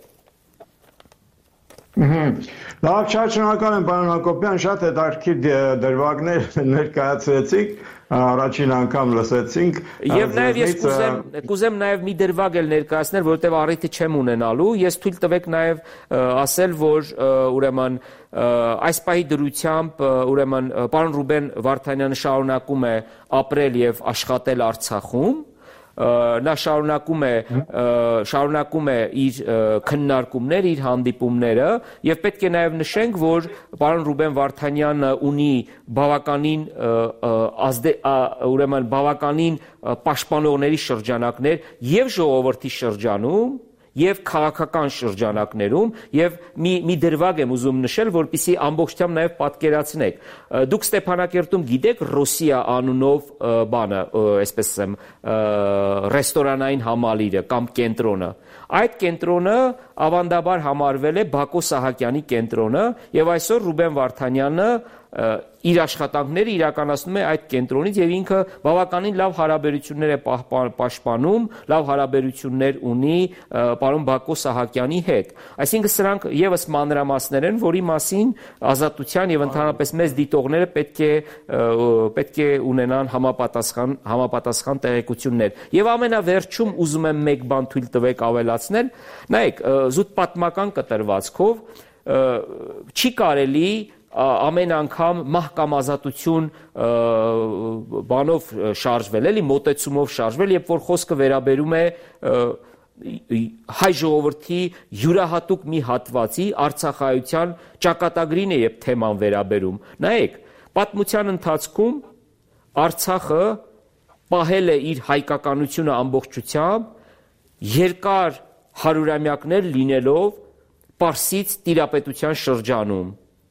Լավ, շատ շնորհակալ եմ պարոն Հակոբյան, շատ հետաքրքիր դրվագներ ներկայացրեցիք, առաջին անգամ լսեցինք։ Եւ նաեւ ես կուզեմ, կուզեմ նաեւ մի դրվագ էլ ներկայացնել, որովհետեւ առիթը չեմ ունենալու, ես թույլ տվեք նաեւ ասել, որ ուրեմն այս պահի դրությամբ ուրեմն պարոն Ռուբեն Վարդանյանը շարունակում է ապրել եւ աշխատել Արցախում, նա շարունակում է շարունակում է իր քննարկումները, իր հանդիպումները եւ պետք է նաեւ նշենք, որ պարոն Ռուբեն Վարդանյանը ունի բավականին ուրեմն բավականին պաշտպանողների շրջանակներ եւ ժողովրդի շրջանում եւ քաղաքական շրջանակներում եւ մի մի դրվագ եմ ուզում նշել, որպեսզի ամբողջությամբ նաեւ պատկերացնեք։ Դուք Ստեփանակերտում գիտեք Ռոսիա անունով բանը, այսպես ասեմ, ռեստորանային համալիրը կամ կենտրոնը։ Այդ կենտրոնը ավանդաբար համարվել է Բակո Սահակյանի կենտրոնը եւ այսօր Ռուբեն Վարդանյանը իր աշխատանքները իրականացնում է այդ կենտրոնից եւ ինքը բավականին լավ հարաբերություններ է պաշտպանում, լավ հարաբերություններ ունի պարոն Բակո Սահակյանի հետ։ Այսինքն սրանք եւս մանրամասներ են, որի մասին Ազատության եւ ընդհանրապես մեծ դիտողները պետք է պետք է ունենան համապատասխան համապատասխան տեղեկություններ։ Եվ ամենավերջում ուզում եմ մեկ բան թույլ տվեք ավելացնել, նայեք, զուտ պատմական կտրվածքով չի կարելի ամեն անգամ մահկամազատություն բանով շարժվել, էլի մոտեցումով շարժվել, երբ որ խոսքը վերաբերում է հայ ժողովրդի յուրահատուկ մի հատվածի արցախայության ճակատագրին է եւ թեման վերաբերում։ Նայեք, պատմության ընթացքում Արցախը պահել է իր հայկականությունը ամբողջությամբ, երկար հարյուրամյակներ լինելով Պարսից տիրապետության շրջանում։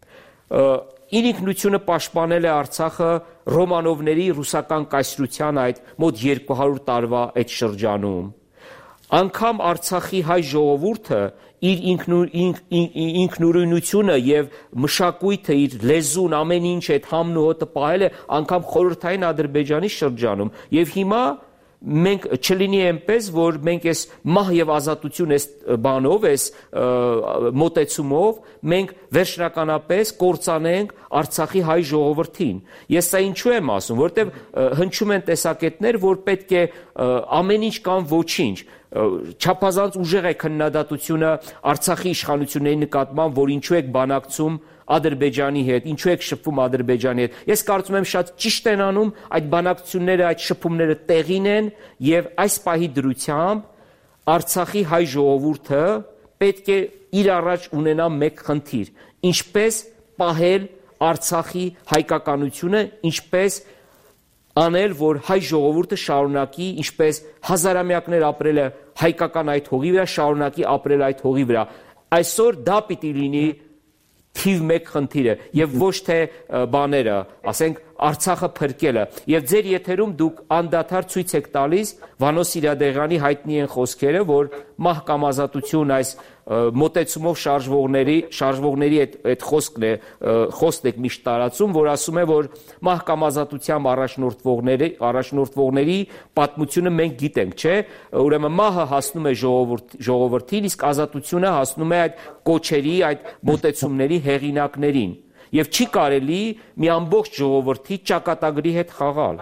Իր ինքնությունը պաշտպանել է Արցախը Ռոմանովների ռուսական կայսրության այդ մոտ երկու հարյուր տարվա այդ շրջանում։ Անկամ Արցախի հայ ժողովուրդը իր ինքնուրույնությունը եւ մշակույթը, իր լեզուն, ամեն ինչ այդ համն ու հոտը պահել է անգամ խորհրդային Ադրբեջանի շրջանում։ Եվ հիմա մենք չլինի այնպես, որ մենք այս մահ եւ ազատություն այս բանով, այս մոտեցումով մենք վերջնականապես կործանենք Արցախի հայ ժողովրդին։ Ես սա ինչու եմ ասում, որտեվ հնչում են տեսակետներ, որ պետք է ամեն ինչ կամ ոչինչ, չափազանց ուժեղ է քննադատությունը Արցախի իշխանությունների նկատմամբ, որ ինչու եք բանակցում Ադրբեջանի հետ, ինչու եք շփվում Ադրբեջանի հետ։ Ես կարծում եմ շատ ճիշտ են անում այդ բանակցությունները, այդ շփումները տեղին են եւ այս պահի դրությամբ Արցախի հայ ժողովուրդը պետք է իր առաջ ունենա մեկ խնդիր. ինչպես պահել Արցախի հայկականությունը, ինչպես անել, որ հայ ժողովուրդը շարունակի, ինչպես հազարամյակներ ապրել է հայկական այդ հողի վրա, շարունակի ապրել այդ հողի վրա։ Այսօր դա պիտի լինի թիվ մեկ խնդիրը եւ ոչ թե բաները, ասենք Արցախը փրկելը։ Եվ ձեր եթերում դուք անդադար ցույց եք տալիս Վանո Սիրադեղյանի հայտնի են խոսքերը, որ մահկամազատություն այս մոտեցումով շարժվողների շարժվողների այդ այդ խոսքն է խոսքն է միշտ տարածում, որ ասում է, որ մահկամազատությամբ առաջնորդվողների առաջնորդվողների պատմությունը մենք գիտենք, չէ՞։ Ուրեմն մահը հասնում է ժողովրդ ժողովրդին, իսկ ազատությունը հասնում է այդ կոչերի, այդ մոտեցումների հեղինակներին։ Եվ չի կարելի մի ամբողջ ժողովրդի ճակատագրի հետ խաղալ։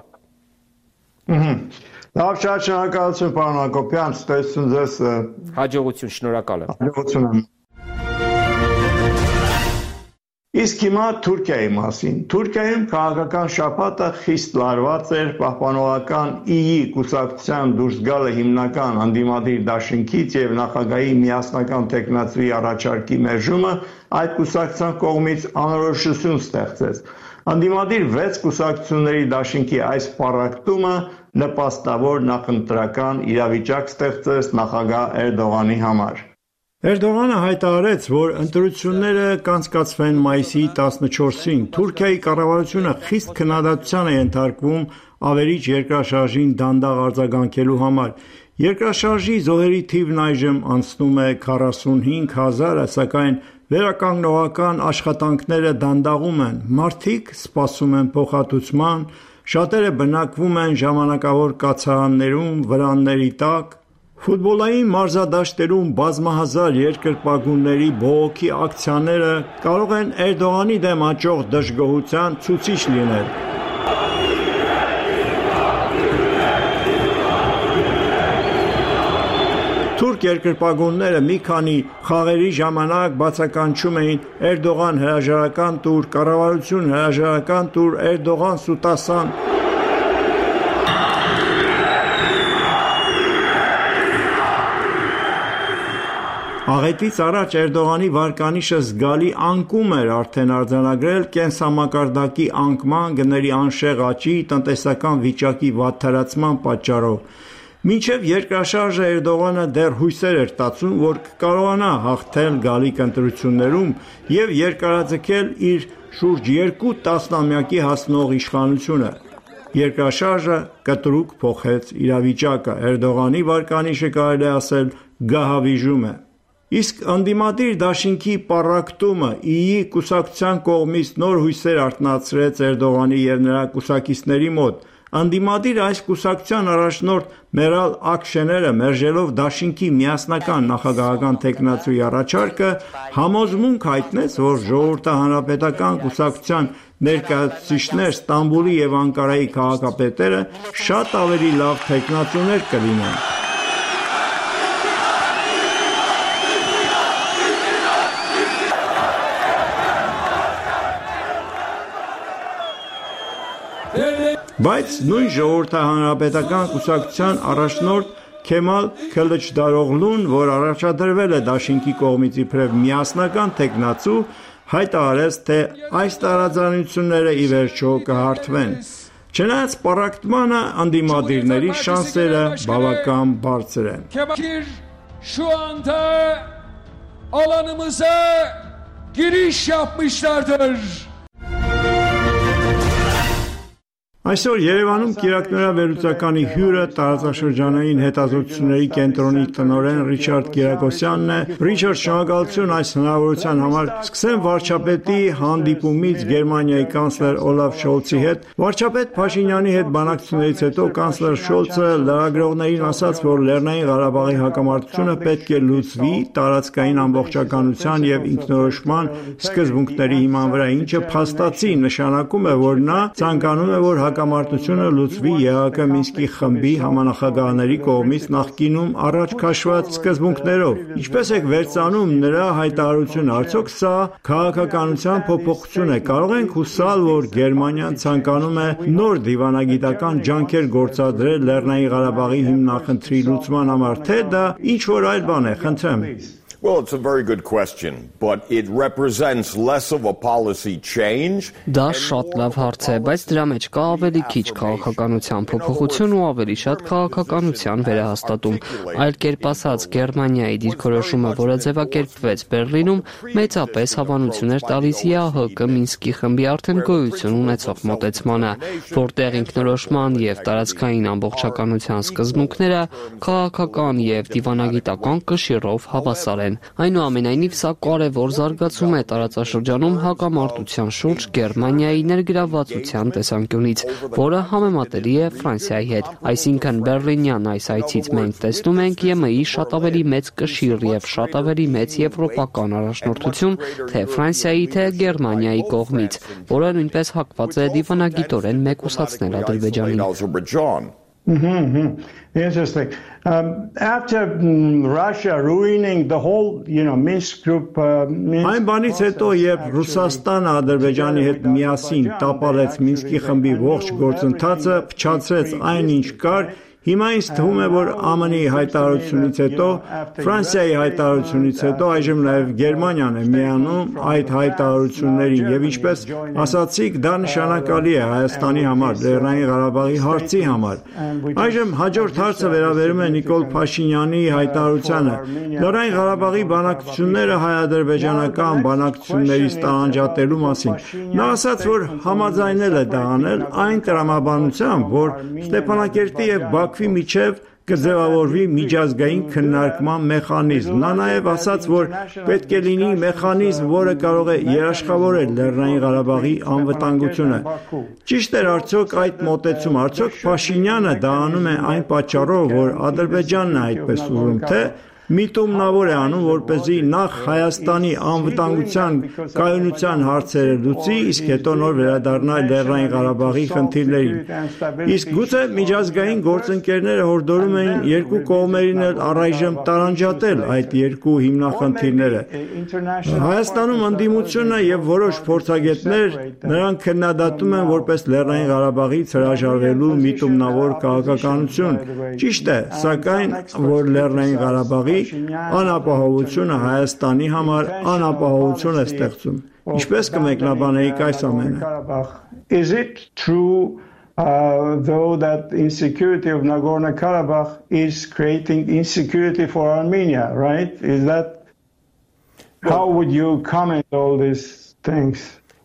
Լավ, շատ շնորհակալություն, պարոն Հակոբյան, ցտեսություն ձեզ։ Հաջողություն, շնորհակալ եմ։ Հաջողություն եմ։ Իսկ հիմա Թուրքիայի մասին։ Թուրքիայում քաղաքական շաբաթը խիստ լարված էր, պահպանողական ԻԻ կուսակցության դուրս գալը հիմնական անդիմադիր դաշինքից եւ նախագահի միասնական տեխնացուի առաջարկի մերժումը այդ կուսակցության կողմից անորոշություն ստեղծեց։ Անդիմադիր վեց կուսակցությունների դաշինքի այս պառակտումը նպաստավոր նախընտրական իրավիճակ ստեղծեց նախագահ Էրդողանի համար։ Էրդողանը հայտարարեց, որ ընտրությունները կանցկացվեն մայիսի տասնչորսին։ Թուրքիայի կառավարությունը խիստ քննադատության է ենթարկվում ավերիչ երկրաշարժին դանդաղ արձագանքելու համար։ Երկրաշարժի զոհերի թիվն այժմ անցնում է քառասունհինգ հազարը, սակայն վերականգնողական աշխատանքները դանդաղում են։ Մարդիկ սպասում են փոխհատուցման, շատերը բնակվում են ժամանակավոր կացարաններում, վրանների տակ։ Ֆուտբոլային մարզադաշտերում բազմահազար երկրպագուների բողոքի ակցիաները կարող են Էրդողանի դեմ աճող դժգոհության ցուցիչ լինել։ Թուրք երկրպագունները մի քանի խաղերի ժամանակ բացականչում էին Էրդողան հրաժարական տուր, կառավարություն հրաժարական տուր, Էրդողան սուտասան։ Աղետից առաջ Էրդողանի վարկանիշը զգալի անկում էր արդեն արձանագրել կենսամակարդակի անկման, գների անշեղ աճի, տնտեսական վիճակի վատթարացման պատճառով։ Մինչև երկրաշարժը Էրդողանը դեռ հույսեր էր տածում, որ կկարողանա հաղթել գալիք ընտրություններում և երկարաձգել իր շուրջ երկու տասնամյակի հասնող իշխանությունը։ Երկրաշարժը կտրուկ փոխեց իրավիճակը։ Էրդողանի վարկանիշը կարելի է ասել գահավիժում է։ Իսկ անդիմադիր դաշինքի պառակտումը ԻԻ կուսակցության կողմից նոր հույսեր արթնացրեց Էրդողանի եւ նրա կուսակիցների մոտ։ Անդիմադիր այս կուսակցության առաջնորդ Մերալ Ակշեները մերժելով դաշինքի միասնական նախագահական թեկնածուի առաջարկը համոզմունք հայտնեց, որ ժողովրդահանրապետական կուսակցության ներկայացուցիչներ Ստամբուլի եւ Անկարայի քաղաքապետերը շատ ավելի լավ թեկնածուներ կլինեն։ Բայց նույն ժողովրդահանրապետական կուսակցության առաջնորդ Քեմալ Քելեչդարօղլուն, որ առաջադրվել է դաշինքի կողմից իբրև միասնական թեկնածու, հայտարարեց, թե այս տարաձայնությունները ի վերջո կհարթվեն։ Չնայած պառակտմանը անդիմադիրների շանսերը բավական բարձր են։ Şu anda alanımıza giriş yapmışlardır. Այսօր Երևանում Կիրակնորավերլուծականի հյուրը տարածաշրջանային հետազոտությունների կենտրոնի տնօրեն Ռիչարդ Կիրակոսյանն է։ Ռիչարդ, շնորհակալություն այս հնարավորության համար։ Սկսեմ վարչապետի հանդիպումից Գերմանիայի կանցլեր Օլաֆ Շոլցի հետ։ Վարչապետ Փաշինյանի հետ բանակցություններից հետո կանցլեր Շոլցը լրագրողներին ասաց, որ Լեռնային Ղարաբաղի հակամարտությունը պետք է լուծվի տարածքային ամբողջականության եւ ինքնորոշման սկզբունքների հիման վրա, ինչը փաստացի նշանակում է, որ նա ցանկանում է, որ հակամարտությունը լուծվի ԵԱՀԿ Մինսկի խմբի համանախագահների կողմից նախկինում առաջ քաշված սկզբունքներով։ Ինչպես եք վերցնում նրա հայտարարությունը, արդյոք սա քաղաքականության փոփոխություն է։ Կարող ենք հուսալ, որ Գերմանիան ցանկանում է նոր դիվանագիտական ջանքեր գործադրել Լեռնային Ղարաբաղի հիմնախնդրի լուծման համար, թե դա ինչ որ այլ բան է, խնդրեմ։ Well, it's a very good question, but it represents less of a policy change. Դա շատ լավ հարց է, բայց դրա մեջ կա ավելի քիչ քաղաքականության փոփոխություն ու ավելի շատ քաղաքականության վերահաստատում։ Այլ կերպ ասած, Գերմանիայի դիրքորոշումը, որը ձևակերպվեց Բերլինում, մեծապես հավանություն էր տալիս ԵԱՀԿ Մինսկի խմբի արդեն գոյություն ունեցող մոտեցմանը, որտեղ ինքնորոշման եւ տարածքային ամբողջականության սկզբունքները քաղաքական եւ դիվանագիտական կշիռով հավասար են։ Այնուամենայնիվ, սա կարևոր զարգացում է տարածաշրջանում հակամարտության շուրջ Գերմանիայի ներգրավվածության տեսանկյունից, որը համեմատելի է Ֆրանսիայի հետ։ Այսինքն Բերլինյան այս այցից մենք տեսնում ենք ԵՄ-ի շատ ավելի մեծ կշիռ եւ շատ ավելի մեծ եվրոպական առաջնորդություն թե Ֆրանսիայի, թե Գերմանիայի կողմից, որը նույնպես հակված է դիվանագիտորեն մեկուսացնել Ադրբեջանին։ Mm-hmm. Interesting. Um, after um, Russia ruining the whole, you know, Minsk group, uh, Minsk Այն բանից հետո, երբ Ռուսաստանը Ադրբեջանի հետ միասին տապալեց Մինսկի խմբի ողջ գործընթացը, փչացրեց այն, ինչ կար, հիմա ինձ թվում է, որ ԱՄՆ-ի հայտարարությունից հետո, Ֆրանսիայի հայտարարությունից հետո այժմ նաև Գերմանիան է միանում այդ հայտարարություններին եւ ինչպես ասացիք, դա նշանակալի է Հայաստանի համար, Լեռնային Ղարաբաղի հարցի համար։ Այժմ հաջորդ հարցը վերաբերում է Նիկոլ Փաշինյանի հայտարարությանը։ Լեռնային Ղարաբաղի բանակցությունները հայ-ադրբեջանական բանակցություններից տարանջատելու մասին։ Նա ասաց, որ համաձայնել է դա անել այն տրամաբանությամբ, որ Ստեփանակերտի եւ Բաքվի միջև կձևավորվի միջազգային քննարկման մեխանիզմ։ Նա նաև ասաց, որ պետք է լինի մեխանիզմ, որը կարող է երաշխավորել Լեռնային Ղարաբաղի անվտանգությունը։ Ճիշտ էր արդյոք այդ մոտեցումը, արդյոք Փաշինյանը դա անում է այն պատճառով, որ Ադրբեջանն է այդպես ուզում, թե միտումնավոր է անում, որպեսզի նախ Հայաստանի անվտանգության կայունության հարցերը լուծի, իսկ հետո նոր վերադառնա Լեռնային Ղարաբաղի խնդիրներին։ Իսկ գուցե միջազգային գործընկերները հորդորում էին երկու կողմերին էլ առայժմ տարանջատել այդ երկու հիմնախնդիրները։ Հայաստանում ընդդիմությունը եւ որոշ փորձագետներ նրան քննադատում են որպես Լեռնային Ղարաբաղից հրաժարվելու միտումնավոր քաղաքականություն։ Ճիշտ է, սակայն որ Լեռնային Ղարաբաղի անապահովությունը Հայաստանի համար անապահովություն է ստեղծում։ Ինչպես կմեկնաբանեիք այս ամենը։ Is it true uh, though that insecurity of Nagorno-Karabakh is creating insecurity for Armenia, right? Is that how would you comment all these things?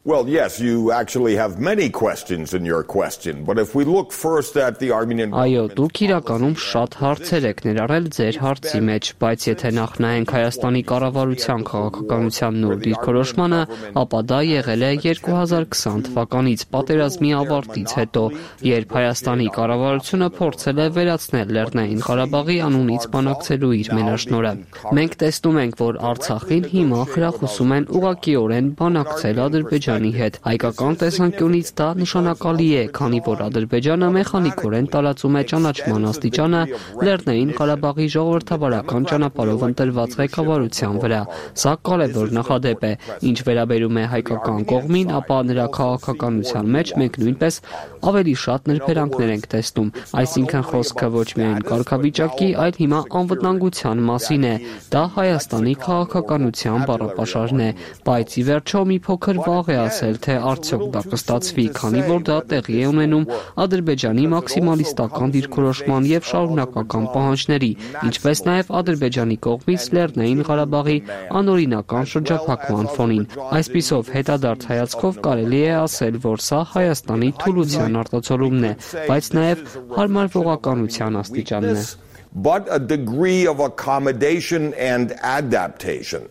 Well, yes, you actually have many questions in your question, but if we look first at the Armenian Այո, դուք իրականում շատ հարցեր եք ներառել ձեր հարցի մեջ, բայց եթե նախ նայենք Հայաստանի կառավարության քաղաքականությանն ու դիրքորոշմանը, ապա դա եղել է երկու հազար քսան թվականից պատերազմի ավարտից հետո, երբ Հայաստանի կառավարությունը փորձել է վերացնել Լեռնային Ղարաբաղի անունից բանակցելու իր մենաշնորհը։ Մենք տեսնում ենք, որ Արցախին հիմա խրախուսում են ուղղակիորեն բանակցել Ադրբեջանի հետ։ Հայկական տեսանկյունից դա նշանակալի է, քանի որ Ադրբեջանը մեխանիկորեն տարածում է ճանաչման աստիճանը Լեռնային Ղարաբաղի ժողովրդավարական ճանապարհով ընտրված ղեկավարության վրա։ Սա կարևոր նախադեպ է։ Ինչ վերաբերում է հայկական կողմին, ապա նրա քաղաքականության մեջ մենք նույնպես ավելի շատ նրբերանգներ ենք տեսնում, այսինքն խոսքը ոչ միայն կարգավիճակի, այլ հիմա անվտանգության մասին է։ Դա Հայաստանի քաղաքականության բառապաշարն է, բայց ի վերջո մի փոքր վաղ է ասել, թե արդյոք դա կստացվի, քանի որ դա տեղի է ունենում Ադրբեջանի մաքսիմալիստական դիրքորոշման եւ շարունակական պահանջների, ինչպես նաեւ Ադրբեջանի կողմից Լեռնային Ղարաբաղի անօրինական շրջափակման ֆոնին։ Այսպիսով, հետադարձ հայացքով կարելի է ասել, որ սա Հայաստանի թուլության արտացոլումն է, բայց նաեւ հարմարվողականության աստիճանն է։ But a degree of accommodation and adaptation.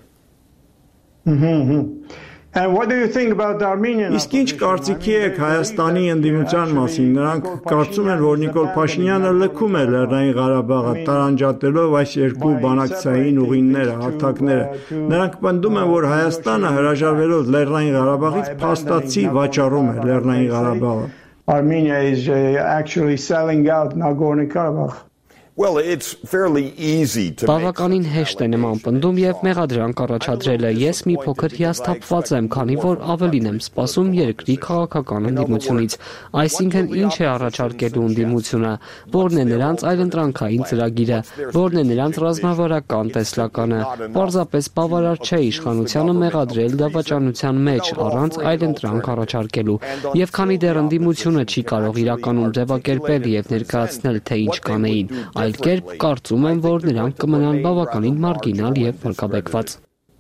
Mm-hmm. And what do you think about the Armenian? Իսկ ինչ կարծիքի եք Հայաստանի ընդդիմության մասին։ Նրանք կարծում են, որ Նիկոլ Փաշինյանը լքում է Լեռնային Ղարաբաղը, տարանջատելով այս երկու բանակցային ուղիները, հարթակները։ Նրանք պնդում են, որ Հայաստանը հրաժարվելով Լեռնային Ղարաբաղից փաստացի վաճառում է Լեռնային Ղարաբաղը։ Armenia is uh, actually selling out Nagorno-Karabakh. Well, it's fairly easy to Բավականին հեշտ է նման պնդում եւ մեղադրանք առաջադրելը։ Ես մի փոքր հիասթափված եմ, քանի որ ավելին եմ սպասում երկրի քաղաքական ընդդիմությունից։ Այսինքն ինչ է առաջարկելու ընդդիմությունը, որն է նրանց այլընտրանքային ծրագիրը, որն է նրանց ռազմավարական տեսլականը։ Պարզապես բավարար չէ իշխանությանը մեղադրել դավաճանության մեջ առանց այլընտրանք առաջարկելու։ Եվ քանի դեռ ընդդիմությունը չի կարող իրականում ձևակերպել եւ ներկայացնել, թե ինչ կանեին, այլ կերպ կարծում եմ, որ նրանք կմնան բավականին մարգինալ եւ վարկաբեկված։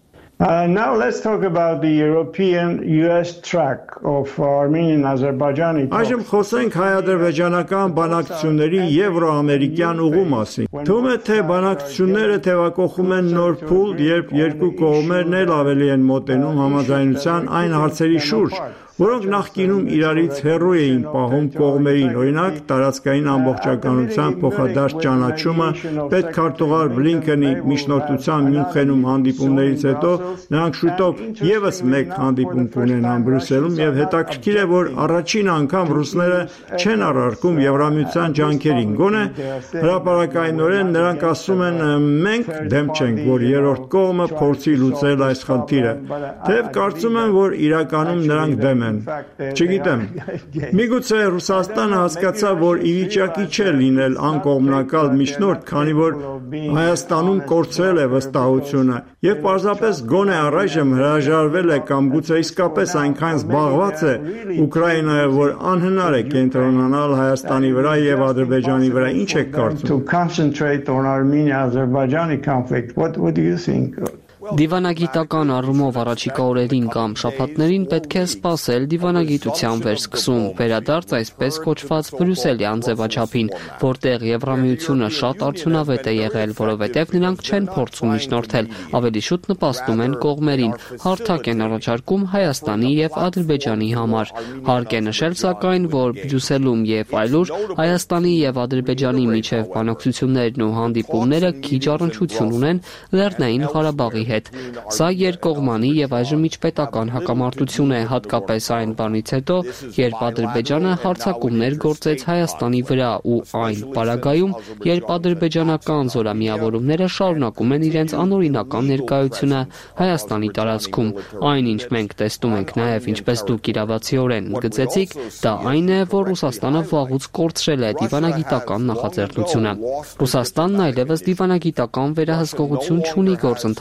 Uh, now let's talk about the European U S track of Armenian-Azerbaijani. Այժմ խոսենք հայ-ադրբեջանական բանակցությունների եվրոամերիկյան ուղու մասին։ Թվում է, թե բանակցությունները թևակողում են նոր փուլ, երբ երկու կողմերն էլ ավելի են մոտենում համաձայնության այն հարցերի շուրջ, որոնք նախկինում իրարից հեռու էին պահում կողմերին, օրինակ տարածքային ամբողջականության փոխադարձ ճանաչումը, պետքարտուղար Բլինքենի միջնորդությամբ Մյունխենում հանդիպումներից հետո նրանք շուտով եւս մեկ հանդիպում կունենան Բրյուսելում եւ հետաքրքիր է, որ առաջին անգամ ռուսները չեն առարկում Եվրամիության ջանքերին, գոնե հրապարակայնորեն նրանք ասում են մենք դեմ չենք, որ երրորդ կողմը փորձի լուծել այս խնդիրը, թեև կարծում եմ, որ իրականում նրանք դեմ Չգիտեմ, միգուցե Ռուսաստանը հասկացավ, որ ի վիճակի չէ լինել անկողմնակալ միջնորդ, քանի որ Հայաստանում կորցրել է վստահությունը եւ պարզապես գոնե առայժմ հրաժարվել է կամ գուցե իսկապես այնքան զբաղված է Ուկրաինայով, որ անհնար է կենտրոնանալ Հայաստանի վրա եւ Ադրբեջանի վրա։ Ինչ եք կարծում։ To concentrate on Armenia-Azerbaijani conflict. What what do you think? Դիվանագիտական առումով առաջիկա օրերին կամ շաբաթներին պետք է սպասել դիվանագիտության վերսկսում, վերադարձ այսպես կոչված բրյուսելյան ձևաչափին, որտեղ Եվրամիությունը շատ արդյունավետ է եղել, որովհետև նրանք չեն փորձում միջնորդել, ավելի շուտ նպաստում են կողմերին, հարթակ են առաջարկում Հայաստանի եւ Ադրբեջանի համար։ Հարկ է նշել սակայն, որ Բրյուսելում եւ այլուր Հայաստանի եւ Ադրբեջանի միջև բանակցություններն ու հանդիպումները քիչ առնչություն ունեն Լեռնային Ղարաբաղի հետ։ Սա երկկողմանի եւ այժմ միջպետական հակամարտություն է, հատկապես այն բանից հետո, երբ Ադրբեջանը հարձակումներ գործեց Հայաստանի վրա ու այն պարագայում, երբ ադրբեջանական զորամիավորումները շարունակում են իրենց անօրինական ներկայությունը Հայաստանի տարածքում։ Այն, ինչ մենք տեսնում ենք նաեւ, ինչպես դուք իրավացիորեն գծեցիք, դա այն է, որ Ռուսաստանը վաղուց կորցրել է դիվանագիտական նախաձեռնությունը։ Ռուսաստանն այլևս դիվանագիտական վերահսկողություն չունի գործընթացի վրա,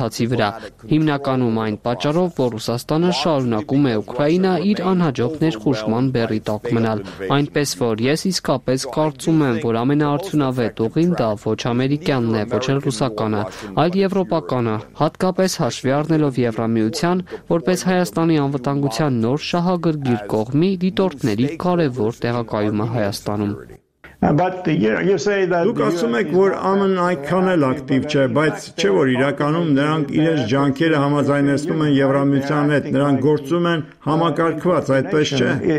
վրա։ Հիմնականում այն պատճառով, որ Ռուսաստանը շարունակում է Ուկրաինա իր անհաջող ներխուժման բեռի տակ մնալ, այնպես որ ես իսկապես կարծում եմ, որ ամենաարդյունավետ ուղին դա ոչ ամերիկյանն է, ոչ էլ ռուսականը, այլ եվրոպականը, հատկապես հաշվի առնելով Եվրամիության, որպես Հայաստանի անվտանգության նոր շահագրգիռ կողմի դիտորդների կարևոր տեղակայումը Հայաստանում։ Դուք ասում եք, որ ԱՄՆ-ն այդքան էլ ակտիվ չէ, բայց չէ որ իրականում նրանք իրենց ջանքերը համաձայնեցնում են Եվրամիության հետ, նրանք գործում են համակարգված, այդպես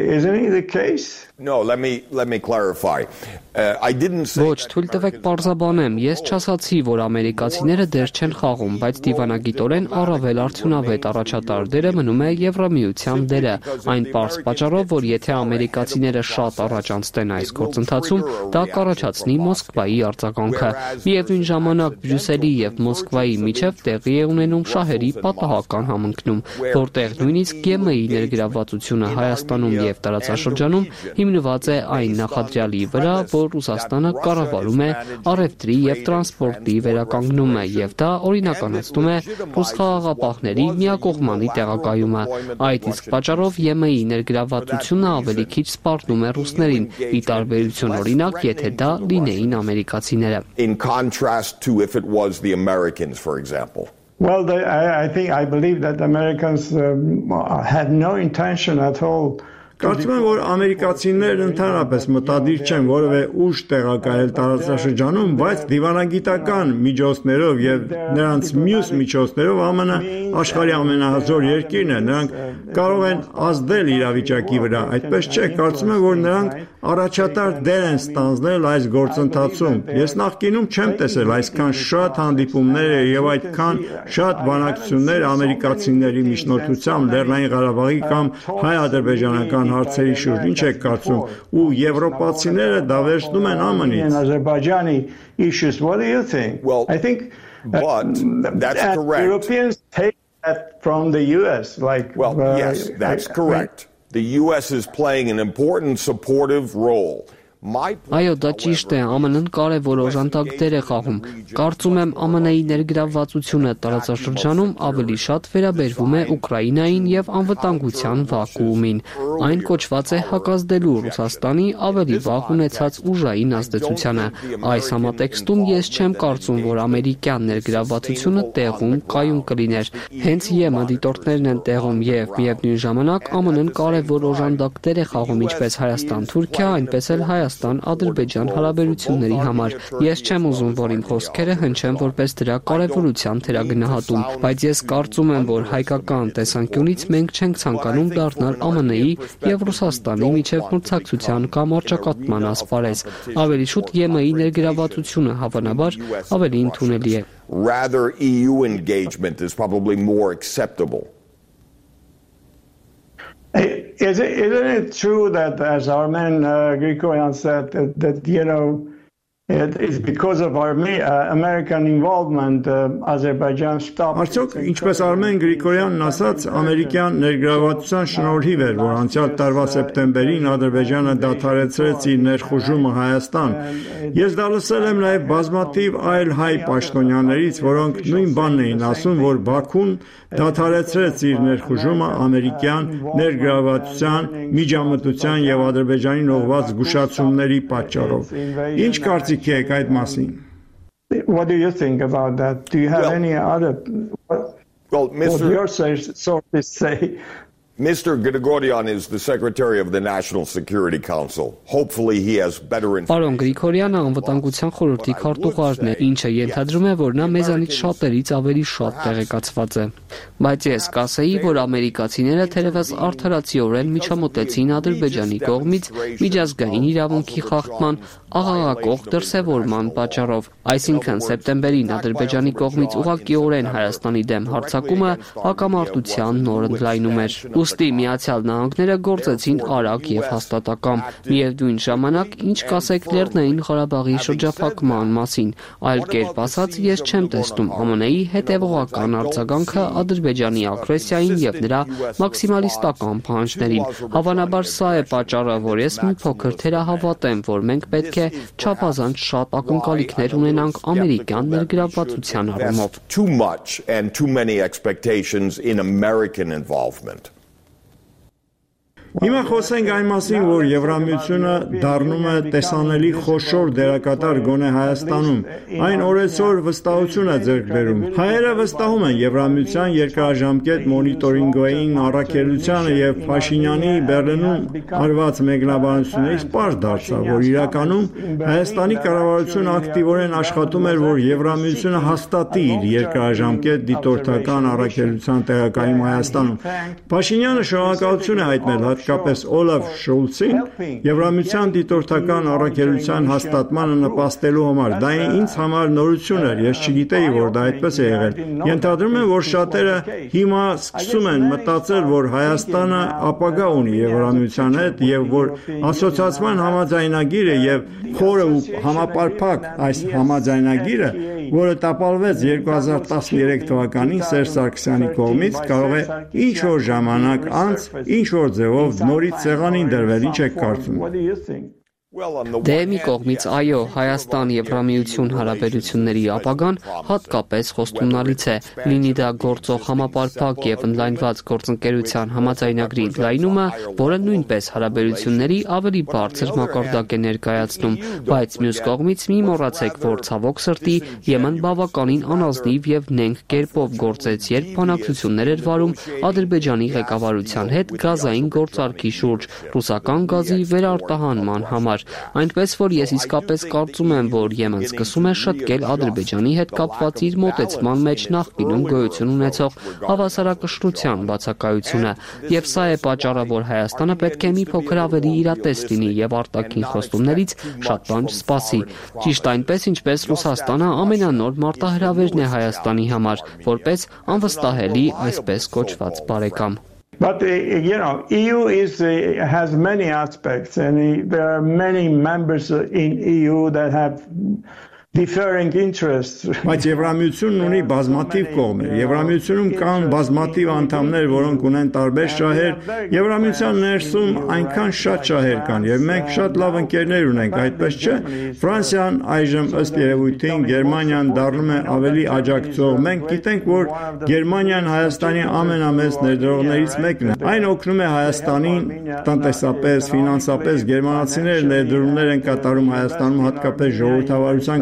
չէ։ No, let me let me clarify. Uh, I didn't say Ոչ, թույլ տվեք պարզաբանեմ, ես չասացի, որ ամերիկացիները դեր չեն խաղում, բայց դիվանագիտորեն առավել արդյունավետ առաջատար դերը մնում է Եվրամիության դերը, այն պարզ պատճառով, որ եթե ամերիկացիները շատ առաջ անցնեն այս գործընթացում, դա կառաջացնի Մոսկվայի արձագանքը։ Միևնույն ժամանակ Բրյուսելի եւ Մոսկվայի միջև տեղի է ունենում շահերի պատահական համընկնում, որտեղ նույնիսկ Գ M I ներգրավվածությունը Հայաստանում եւ տարածաշրջանում հիմնված է այն նախադրյալի վրա, որ Ռուսաստանը կառավարում է առևտրի եւ տրանսպորտի վերականգնումը եւ դա օրինականացնում է ռուս խաղաղապահների միակողմանի տեղակայումը։ Այդ իսկ պատճառով Ե M I ներգրավվածությունը ավելի քիչ սպառնում է ռուսներին, ի տարբերություն օրինակ, եթե դա լինեին ամերիկացիները։ In contrast to if it was the Americans, for example. Well, they, I, I think I believe that Americans um, had no intention at all. Կարծում եմ, որ ամերիկացիներն ընդհանրապես մտադիր չեն որևէ ուժ տեղակայել տարածաշրջանում, բայց դիվանագիտական միջոցներով եւ նրանց մյուս միջոցներով ԱՄՆ աշխարհի ամենահզոր երկիրն է, նրանք կարող են ազդել իրավիճակի վրա, այդպես չէ, կարծում եմ, որ նրանք առաջատար դեր են ստանձնել այս գործընթացում։ Ես նախկինում չեմ տեսել այսքան շատ հանդիպումներ եւ այդքան շատ բանակցություններ ամերիկացիների միջնորդությամբ Լեռնային Ղարաբաղի կամ հայ-ադրբեջանական հարցերի շուրջ, ինչ եք կարծում, ու եվրոպացիները դա վերցնում են ԱՄՆ-ից։ Azerbaijani issues. What do you think? Well, I think but that's correct. Europeans take that from the U S like Well, uh, yes, that's I, correct. The U S is playing an important supportive role. Այո, դա ճիշտ է, Ամն Ն կարևոր օժանդակ դեր է խաղում։ Կարծում եմ Ամն Ի ներգրավվածությունը տարածաշրջանում ավելի շատ վերաբերվում է Ուկրաինային եւ անվտանգության վակուումին։ Այն կոչված է հակազդելու Ռուսաստանի ավելի վաղ ունեցած ուժային ազդեցությանը։ Այս համատեքստում ես չեմ կարծում, որ ամերիկյան ներգրավվածությունը տեղում կայուն կլիներ։ Հենց Ե M դիտորդներն են տեղում եւ միևնույն ժամանակ Ամն Ն կարևոր օժանդակ դեր է խաղում ինչպես Հայաստան-Թուրքիա, այնպես էլ Հայաստան Ադրբեջան հարաբերությունների համար։ Ես չեմ ուզում, որ իմ խոսքերը հնչեն որպես դրա կարևորության թերագնահատում, բայց ես կարծում եմ, որ հայկական տեսանկյունից մենք չենք ցանկանում դառնալ Ամն Ի եւ Ռուսաստանի միջև մրցակցության կամ առճակատման ասպարեզ։ Ավելի շուտ Ե M I ներգրավվածությունը հավանաբար ավելի ընդունելի է։ Rather, E U engagement is probably more acceptable. Is it, isn't it true that, as Armen uh, Grigoryan said, that, that you know, it is because of our uh, American involvement, uh, Azerbaijan stopped. Արդյոք, ինչպես Արմեն Գրիգորյանն ասաց, ամերիկյան ներգրավվածության շնորհիվ էր, որ անցյալ տարվա սեպտեմբերին Ադրբեջանը դադարեցրեց իր ներխուժումը Հայաստան։ Ես դա լսել եմ նաև բազմաթիվ այլ հայ պաշտոնյաներից, որոնք նույն բանն էին ասում, որ Բաքուն դադարեցրեց իր ներխուժումը ամերիկյան ներգրավվածության, միջամտության եւ Ադրբեջանին ուղղված զգուշացումների պատճառով։ Ինչ կարծիք եք այդ մասին? What do you think about that? Do you have well, any other what, well, Mister what your sources say? Mister Grigoryan is the Secretary of the National Security Council. Hopefully he has better Պարոն Գրիգորյանը անվտանգության խորհրդի քարտուղարն է, ինչը ենթադրում է, որ նա մեզանից շատերից ավելի շատ տեղեկացված է։ Բայց ես կասեի, որ ամերիկացիները թերևս արդարացիորեն միջամտեցին Ադրբեջանի կողմից միջազգային իրավունքի խախտման աղաղակող դրսևորման պատճառով։ Այսինքն սեպտեմբերին Ադրբեջանի կողմից ուղղակիորեն Հայաստանի դեմ հարձակումը հակամարտության նոր ընդլայնում էր։ Ուստի Միացյալ Նահանգները գործեցին արագ եւ հաստատակամ։ Միևնույն ժամանակ, ինչ կասեք Լեռնային Ղարաբաղի շրջափակման մասին, այլ կերպ ասած, ես չեմ տեսնում ԱՄՆ -ի հետևողական արձագանքը Ադրբեջանի ագրեսիային եւ նրա մաքսիմալիստական պահանջներին։ Հավանաբար սա է պատճառը, որ ես մի փոքր թերահավատեմ, որ մենք պետք է չափազանց շատ ակնկալիքներ ունենանք ամերիկյան ներգրավվածության առումով։ Too much and too many expectations in American involvement. Հիմա խոսենք այն մասին, որ Եվրամիությունը դառնում է տեսանելի խոշոր դերակատար գոնե Հայաստանում։ Այն օրեցօր վստահություն է ձեռք բերում։ Հայերը վստահում են Եվրամիության երկարաժամկետ մոնիտորինգային առաքելությանը եւ Փաշինյանի Բեռլինում արված մեկնաբանություններից պարզ դարձավ, որ իրականում Հայաստանի կառավարությունը ակտիվորեն աշխատում էր, որ Եվրամիությունը հաստատի իր երկարաժամկետ դիտորդական առաքելության տեղակայում Հայաստանում։ Փաշինյանը շնորհակալություն է հայտնել հատկապես Օլաֆ Շոլցին Եվրամիության դիտորդական առաքելության հաստատմանը նպաստելու համար։ Դա ինձ համար նորություն էր, ես չգիտեի, որ դա այդպես է եղել։ Ենթադրում եմ, որ շատերը հիմա սկսում են մտածել, որ Հայաստանը ապագա ունի Եվրամիության հետ եւ որ ասոցիացիան համաձայնագիրը եւ խորը ու համապարփակ այս համաձայնագիրը, որը տապալվեց երկու հազար տասներեք թվականին Սերժ Սարգսյանի կողմից, կարող է ինչ որ ժամանակ անց ինչ որ ձևով նորից սեղանին դրվել, ինչ եք կարծում։ Դե մի կողմից այո, Հայաստան-Եվրամիություն հարաբերությունների ապագան հատկապես խոստումնալից է, լինի դա գործող համապարփակ եւ ընդլայնված գործընկերության համաձայնագրի ընդլայնումը, որը նույնպես հարաբերությունների ավելի բարձր մակարդակ է ներկայացնում, բայց մյուս կողմից մի մոռացեք, որ ցավոք սրտի Եմեն բավականին անազնիվ եւ նենգ կերպով գործեց, երբ բանակցություններ էր վարում Ադրբեջանի ղեկավարության հետ գազային գործարքի շուրջ ռուսական գազի վերարտահանման համար։ Այնպես որ ես իսկապես կարծում եմ, որ Եմեն սկսում է շտկել Ադրբեջանի հետ կապված իր մոտեցման մեջ նախկինում գոյություն ունեցող հավասարակշռության բացակայությունը, եւ սա է պատճառը, որ Հայաստանը պետք է մի փոքր ավելի իրատես լինի եւ արտաքին խոստումներից շատ բան չսպասի։ Ճիշտ այնպես, ինչպես Ռուսաստանը ամենանոր մարտահրավերն է Հայաստանի համար, որպես անվստահելի այսպես կոչված բարեկամ։ But uh, you know, E U is uh, has many aspects, and uh, there are many members in E U that have differing interests. Բայց Եվրամիությունն ունի բազմաթիվ կողմեր։ Եվրամիությունում կան բազմաթիվ անդամներ, որոնք ունեն տարբեր շահեր։ Եվրամիության ներսում այնքան շատ շահեր կան, եւ մենք շատ լավ ընկերներ ունենք, այդպես չէ։ Ֆրանսիան այժմ ըստ երևույթին Գերմանիան դառնում է ավելի աջակցող։ Մենք գիտենք, որ Գերմանիան Հայաստանի ամենամեծ ներդրողներից մեկն է։ Այն օգնում է Հայաստանին տնտեսապես, ֆինանսապես։ Գերմանացիները ներդրումներ են կատարում Հայաստանում, հատկապես ժողովրդավարության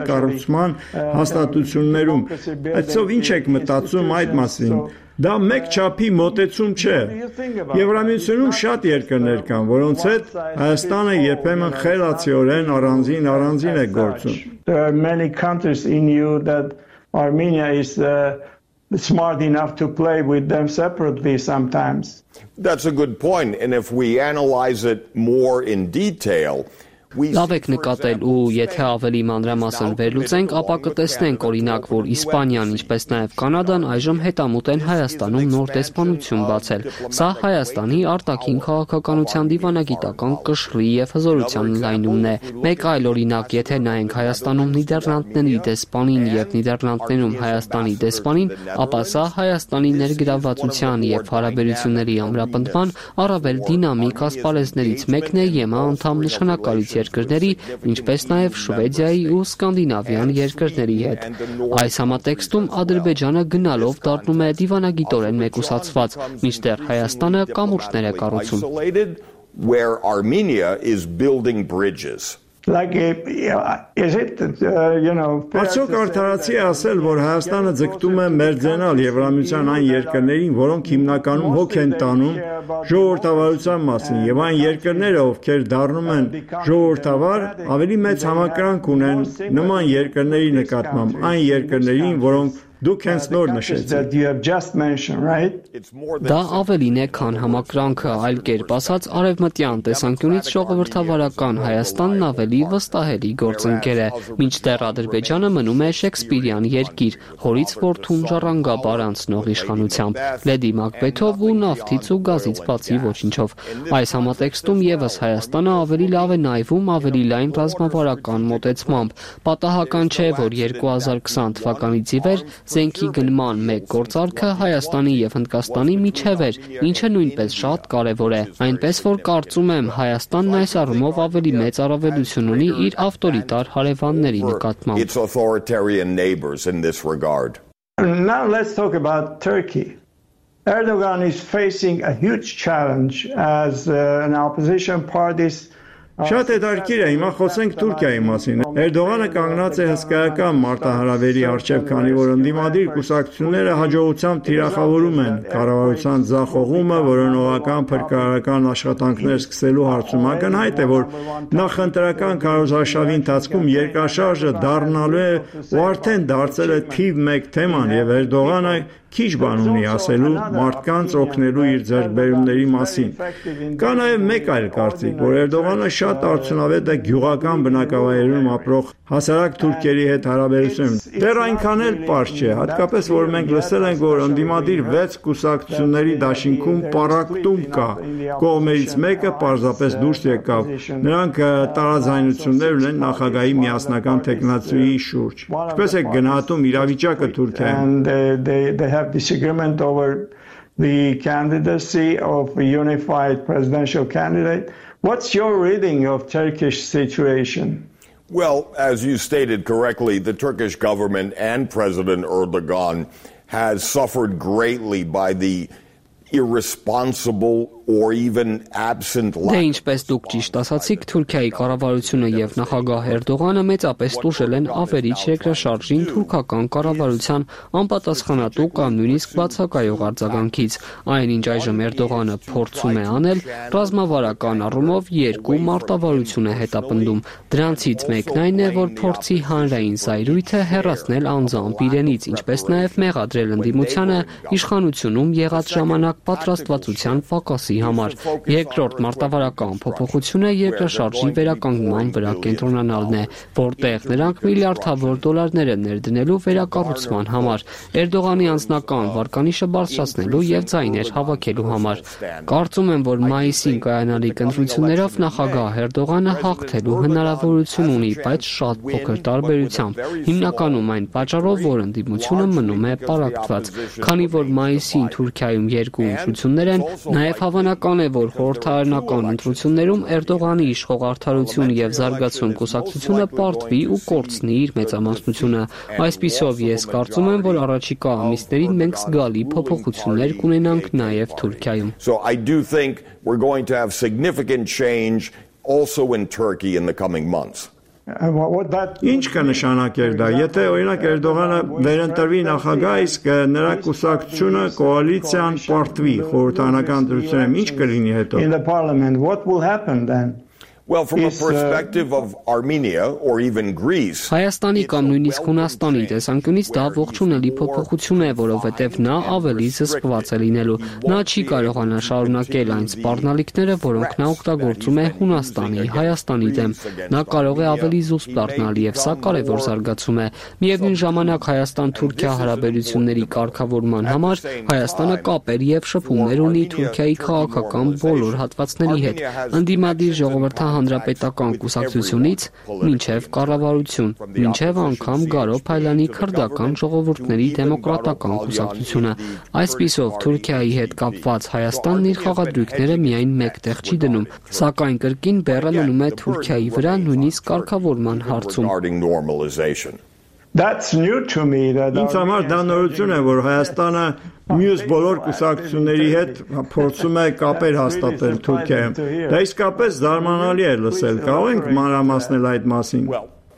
հաստատություններում։ Այսով ինչ եք մտածում այդ մասին։ Դա մեկ չափի մոտեցում չէ։ Եվրամիությունում շատ երկրներ կան, որոնց հետ Հայաստանը երբեմն խելացիորեն առանձին առանձին է գործում։ There are many countries in E U that Armenia is uh, smart enough to play with them separately sometimes. That's a good point, and if we analyze it more in detail, Լավ եք նկատել ու եթե ավելի մանրամասն վերլուծենք, ապա կտեսնենք օրինակ, որ Իսպանիան, ինչպես նաև Կանադան այժմ հետամուտ են Հայաստանում նոր դեսպանություն բացել։ Սա Հայաստանի արտաքին քաղաքականության դիվանագիտական կշռի եւ հզորության ընդլայնումն է։ Մեկ այլ օրինակ, եթե նայենք Հայաստանում Նիդերլանդների դեսպանին եւ Նիդերլանդներում Հայաստանի դեսպանին, ապա սա Հայաստանի ներգրավվածության եւ հարաբերությունների ամրապնդման առավել դինամիկ ասպարեզներից մեկն է ԵՄԱ անդամ նշանակալից երկրների, ինչպես նաև Շվեդիայի ու Սկանդինավյան երկրների հետ։ Այս համատեքստում Ադրբեջանը գնալով դառնում է դիվանագիտորեն մեկուսացված, մինչդեռ Հայաստանը կամուրջներ է կառուցում։ Where Armenia is building bridges. Like, uh, is it, uh, you know, Արդյոք արդարացի է ասել, որ Հայաստանը ձգտում է մերձենալ Եվրամիության այն երկրներին, որոնք հիմնականում հոգ են տանում ժողովրդավարության մասին, եւ այն երկրները, ովքեր դառնում են ժողովրդավար, ավելի մեծ համակրանք ունեն նման երկրների նկատմամբ, այն երկրներին, որոնք դուք հենց նոր նշեցիք։ Դա ավելին է, քան համակրանքը, այլ կերպ ասած, արևմտյան տեսանկյունից ժողովրդավարական Հայաստանն ավելի վստահելի գործընկեր է, մինչդեռ Ադրբեջանը մնում է շեքսպիրյան երկիր, հորից որդուն ժառանգաբար անցնող իշխանությամբ, լեդի Մակբեթով ու նավթից ու գազից բացի ոչինչով։ Այս համատեքստում եւս Հայաստանը ավելի լավ է նայվում ավելի լայն ռազմավարական մոտեցմամբ։ Պատահական չէ, որ երկու հազար քսան թվականից ի վեր զենքի գնման մեկ գործարքը Հայաստանի եւ Հնդկաստանի միջև էր, ինչը նույնպես շատ կարևոր է, այնպես որ կարծում եմ Հայաստանն այս առումով ավելի մեծ առավելություն ունի իր ավտորիտար հարևանների նկատմամբ։ Now let's talk about Turkey. Erdogan is facing a huge challenge as uh, an opposition parties. Շատ հետաքրքիր է, հիմա խոսենք Թուրքիայի մասին։ Էրդողանը կանգնած է հսկայական մարտահրավերի առջև, քանի որ ընդդիմադիր կուսակցությունները հաջողությամբ թիրախավորում են կառավարության ձախողումը, որոնողական փրկարարական աշխատանքներ սկսելու հարցում։ Ակնհայտ է, որ նախընտրական քարոզարշավի ընթացքում երկրաշարժը դառնալու է ու արդեն դարձել է թիվ մեկ թեման, եւ Էրդողանը քիչ բան ունի ասելու մարդկանց օգնելու իր ձեռքբերումների մասին։ Կա նաև մեկ այլ կարծիք, որ Էրդողանը շատ արդյունավետ է գյուղական բնակավայրերում ապրող հասարակ թուրքերի հետ հարաբերությունում։ Դեռ այնքան էլ պարզ չէ, հատկապես որ մենք լսել ենք, որ ընդդիմադիր վեց կուսակցությունների դաշինքում պառակտում կա։ Կողմերից մեկը պարզապես դուրս եկավ։ Նրանք տարաձայնություններ ունեն նախագահի միասնական թեկնածուի շուրջ։ Ինչպես է գնահատում իրավիճակը Թուրքիայում։ Disagreement over the candidacy of a unified presidential candidate. What's your reading of Turkish situation? Well, as you stated correctly, the Turkish government and President Erdogan has suffered greatly by the irresponsible or even absent Դե ինչպես դուք ճիշտ ասացիք, Թուրքիայի կառավարությունը եւ նախագահ Էրդողանը մեծապես տուժել են ավերիչ երկրաշարժին թուրքական կառավարության անպատասխանատու կամ նույնիսկ բացակայող արձագանքից։ Այն ինչ այժմ Էրդողանը փորձում է անել, ռազմավարական առումով երկու մարտավարություն է հետապնդում։ Դրանցից մեկն այն է, որ փորձի հանրային զայրույթը հեռացնել անձամբ իրենից, ինչպես նաեւ մեղադրել ընդդիմությանը իշխանությունում եղած ժամանակ պատրաստվածության պակասի համար։ Երկրորդ մարտավարական փոփոխությունը երկրաշարժի վերականգնման վրա կենտրոնանալն է, որտեղ նրանք միլիարդավոր դոլարներ են ներդնելու վերակառուցման համար, Էրդողանի անձնական վարկանիշը բարձրացնելու եւ ձայներ հավաքելու համար։ Կարծում եմ, որ մայիսին կայանալիք ընտրություններով նախագահ Էրդողանը հաղթելու հնարավորություն ունի, բայց շատ փոքր տարբերությամբ, հիմնականում այն պատճառով, որ ընդդիմությունը մնում է պառակտված։ Քանի որ մայիսին Թուրքիայում երկու ընտրություններ են, նաեւ հավանական է, որ խորհրդարանական ընտրություններում Էրդողանի իշխող Արդարություն եւ Զարգացում կուսակցությունը պարտվի ու կորցնի իր մեծամասնությունը։ Այսպիսով ես կարծում եմ, որ առաջիկա ամիսներին մենք զգալի փոփոխություններ կունենանք նաեւ Թուրքիայում։ So I do think we're going to have significant change also in Turkey in the coming months. Ինչ կնշանակեր դա, եթե օրինակ Էրդողանը վերընտրվի նախագահ, իսկ նրա կուսակցությունը կոալիցիան պարտվի խորհրդարանական ընտրություններում, ինչ կլինի հետո? Well, from a perspective of Armenia or even Greece, Հայաստանի կամ նույնիսկ Հունաստանի տեսանկյունից դա ողջունելի փոփոխություն է, որովհետև նա ավելի զսպված է լինելու։ Նա չի կարողանա շարունակել այն սպառնալիքները, որոնք նա օգտագործում է Հունաստանի, Հայաստանի դեմ։ Նա կարող է ավելի զուսպ դառնալ եւ սա կարևոր զարգացում է։ Միևնույն ժամանակ Հայաստան-Թուրքիա հարաբերությունների կարգավորման համար Հայաստանը կապեր եւ շփումներ ունի Թուրքիայի քաղաքական բոլոր հատվածների հետ։ Ընդդիմադիր ժողովրդահան հանրապետական կուսակցությունից մինչև կառավարություն, մինչև անգամ Գարո Փայլյանի քրդական ժողովուրդների դեմոկրատական կուսակցությունը։ Այսպիսով Թուրքիայի հետ կապված Հայաստանն իր խաղադրույքները միայն մեկտեղ չի դնում, սակայն կրկին բեռը մնում է Թուրքիայի վրա նույնիսկ կարգավորման հարցում։ That's new to me. Ինձ համար դա նորություն է, որ Հայաստանը մյուս բոլոր կուսակցությունների հետ փորձում է կապեր հաստատել Թուրքիայում։ Դա իսկապես զարմանալի է լսել։ Կարող ենք մանրամասնել այդ մասին։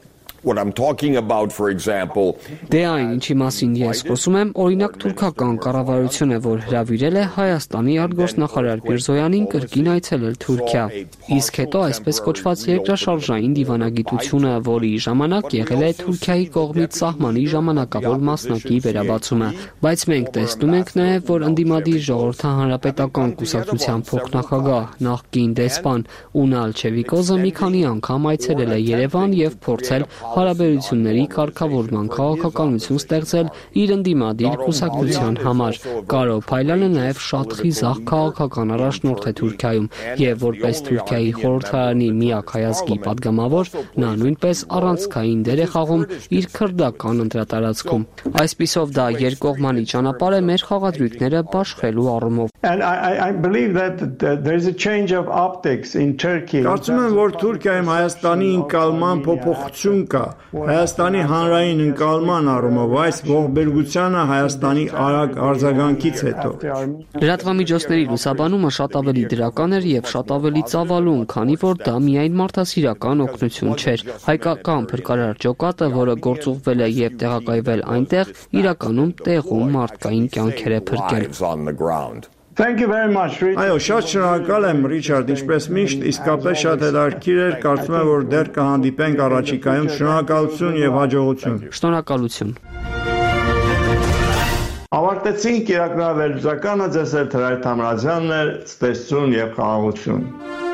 What I'm talking about, for example, Դե այն, ինչի մասին ես խոսում եմ, օրինակ թուրքական կառավարությունը, որ հրավիրել է Հայաստանի արտգործնախարար Միրզոյանին կրկին այցելել Թուրքիա։ Իսկ հետո այսպես կոչված երկրաշարժային դիվանագիտությունը, որի ժամանակ եղել է Թուրքիայի կողմից սահմանի ժամանակավոր մասնակի վերաբացումը։ Բայց մենք տեսնում ենք նաև, որ ընդդիմադիր ժողովրդահանրապետական կուսակցության փոխնախագահ նախկին դեսպան Ունալ Չևիկոզը մի քանի անգամ այցելել է Երևան եւ փորձել հարաբերությունների կարգավորման քաղաքականություն ստեղծել իր ընդդիմադիր կուսակցության համար։ Կարո Փայլյանը նաև շատ խիզախ քաղաքական առաջնորդ է Թուրքիայում եւ որպես Թուրքիայի խորհրդարանի միակ հայազգի падգամավոր նա նույնպես առանցքային դեր է խաղում իր քրդական ընտրատարածքում։ Այսպիսով դա երկկողմանի ճանապարհ է մեր խաղադրույքները բաշխելու առումով։ And I, I believe that there is a change of optics in Turkey. Կարծում եմ, որ Թուրքիայում Հայաստանի ընկալման փոփոխություն կա, Հայաստանի հանրային ընկալման առումով, այս ողբերգությանը Հայաստանի արագ արձագանքից հետո։ Լրատվամիջոցների լուսաբանումը շատ ավելի դրական էր եւ շատ ավելի ծավալուն, քանի որ դա միայն մարդասիրական օգնություն չէր։ Հայկական փրկարար ջոկատը, որը գործուղվել է եւ տեղակայվել այնտեղ, իրականում տեղում մարդկային կյանքեր է փրկել։ Thank you very much, Richard. Այո, շատ շնորհակալ եմ, Ռիչարդ, ինչպես միշտ, իսկապես շատ հետաքրքիր էր, կարծում եմ, որ դեռ կհանդիպենք առաջիկայում։ Շնորհակալություն եւ հաջողություն։ Շնորհակալություն։ Ավարտեցինք իրակնավերլուծականը, ձեզ հետ Հրայր Թամրազյանն էր, ցտեսություն եւ խաղաղություն։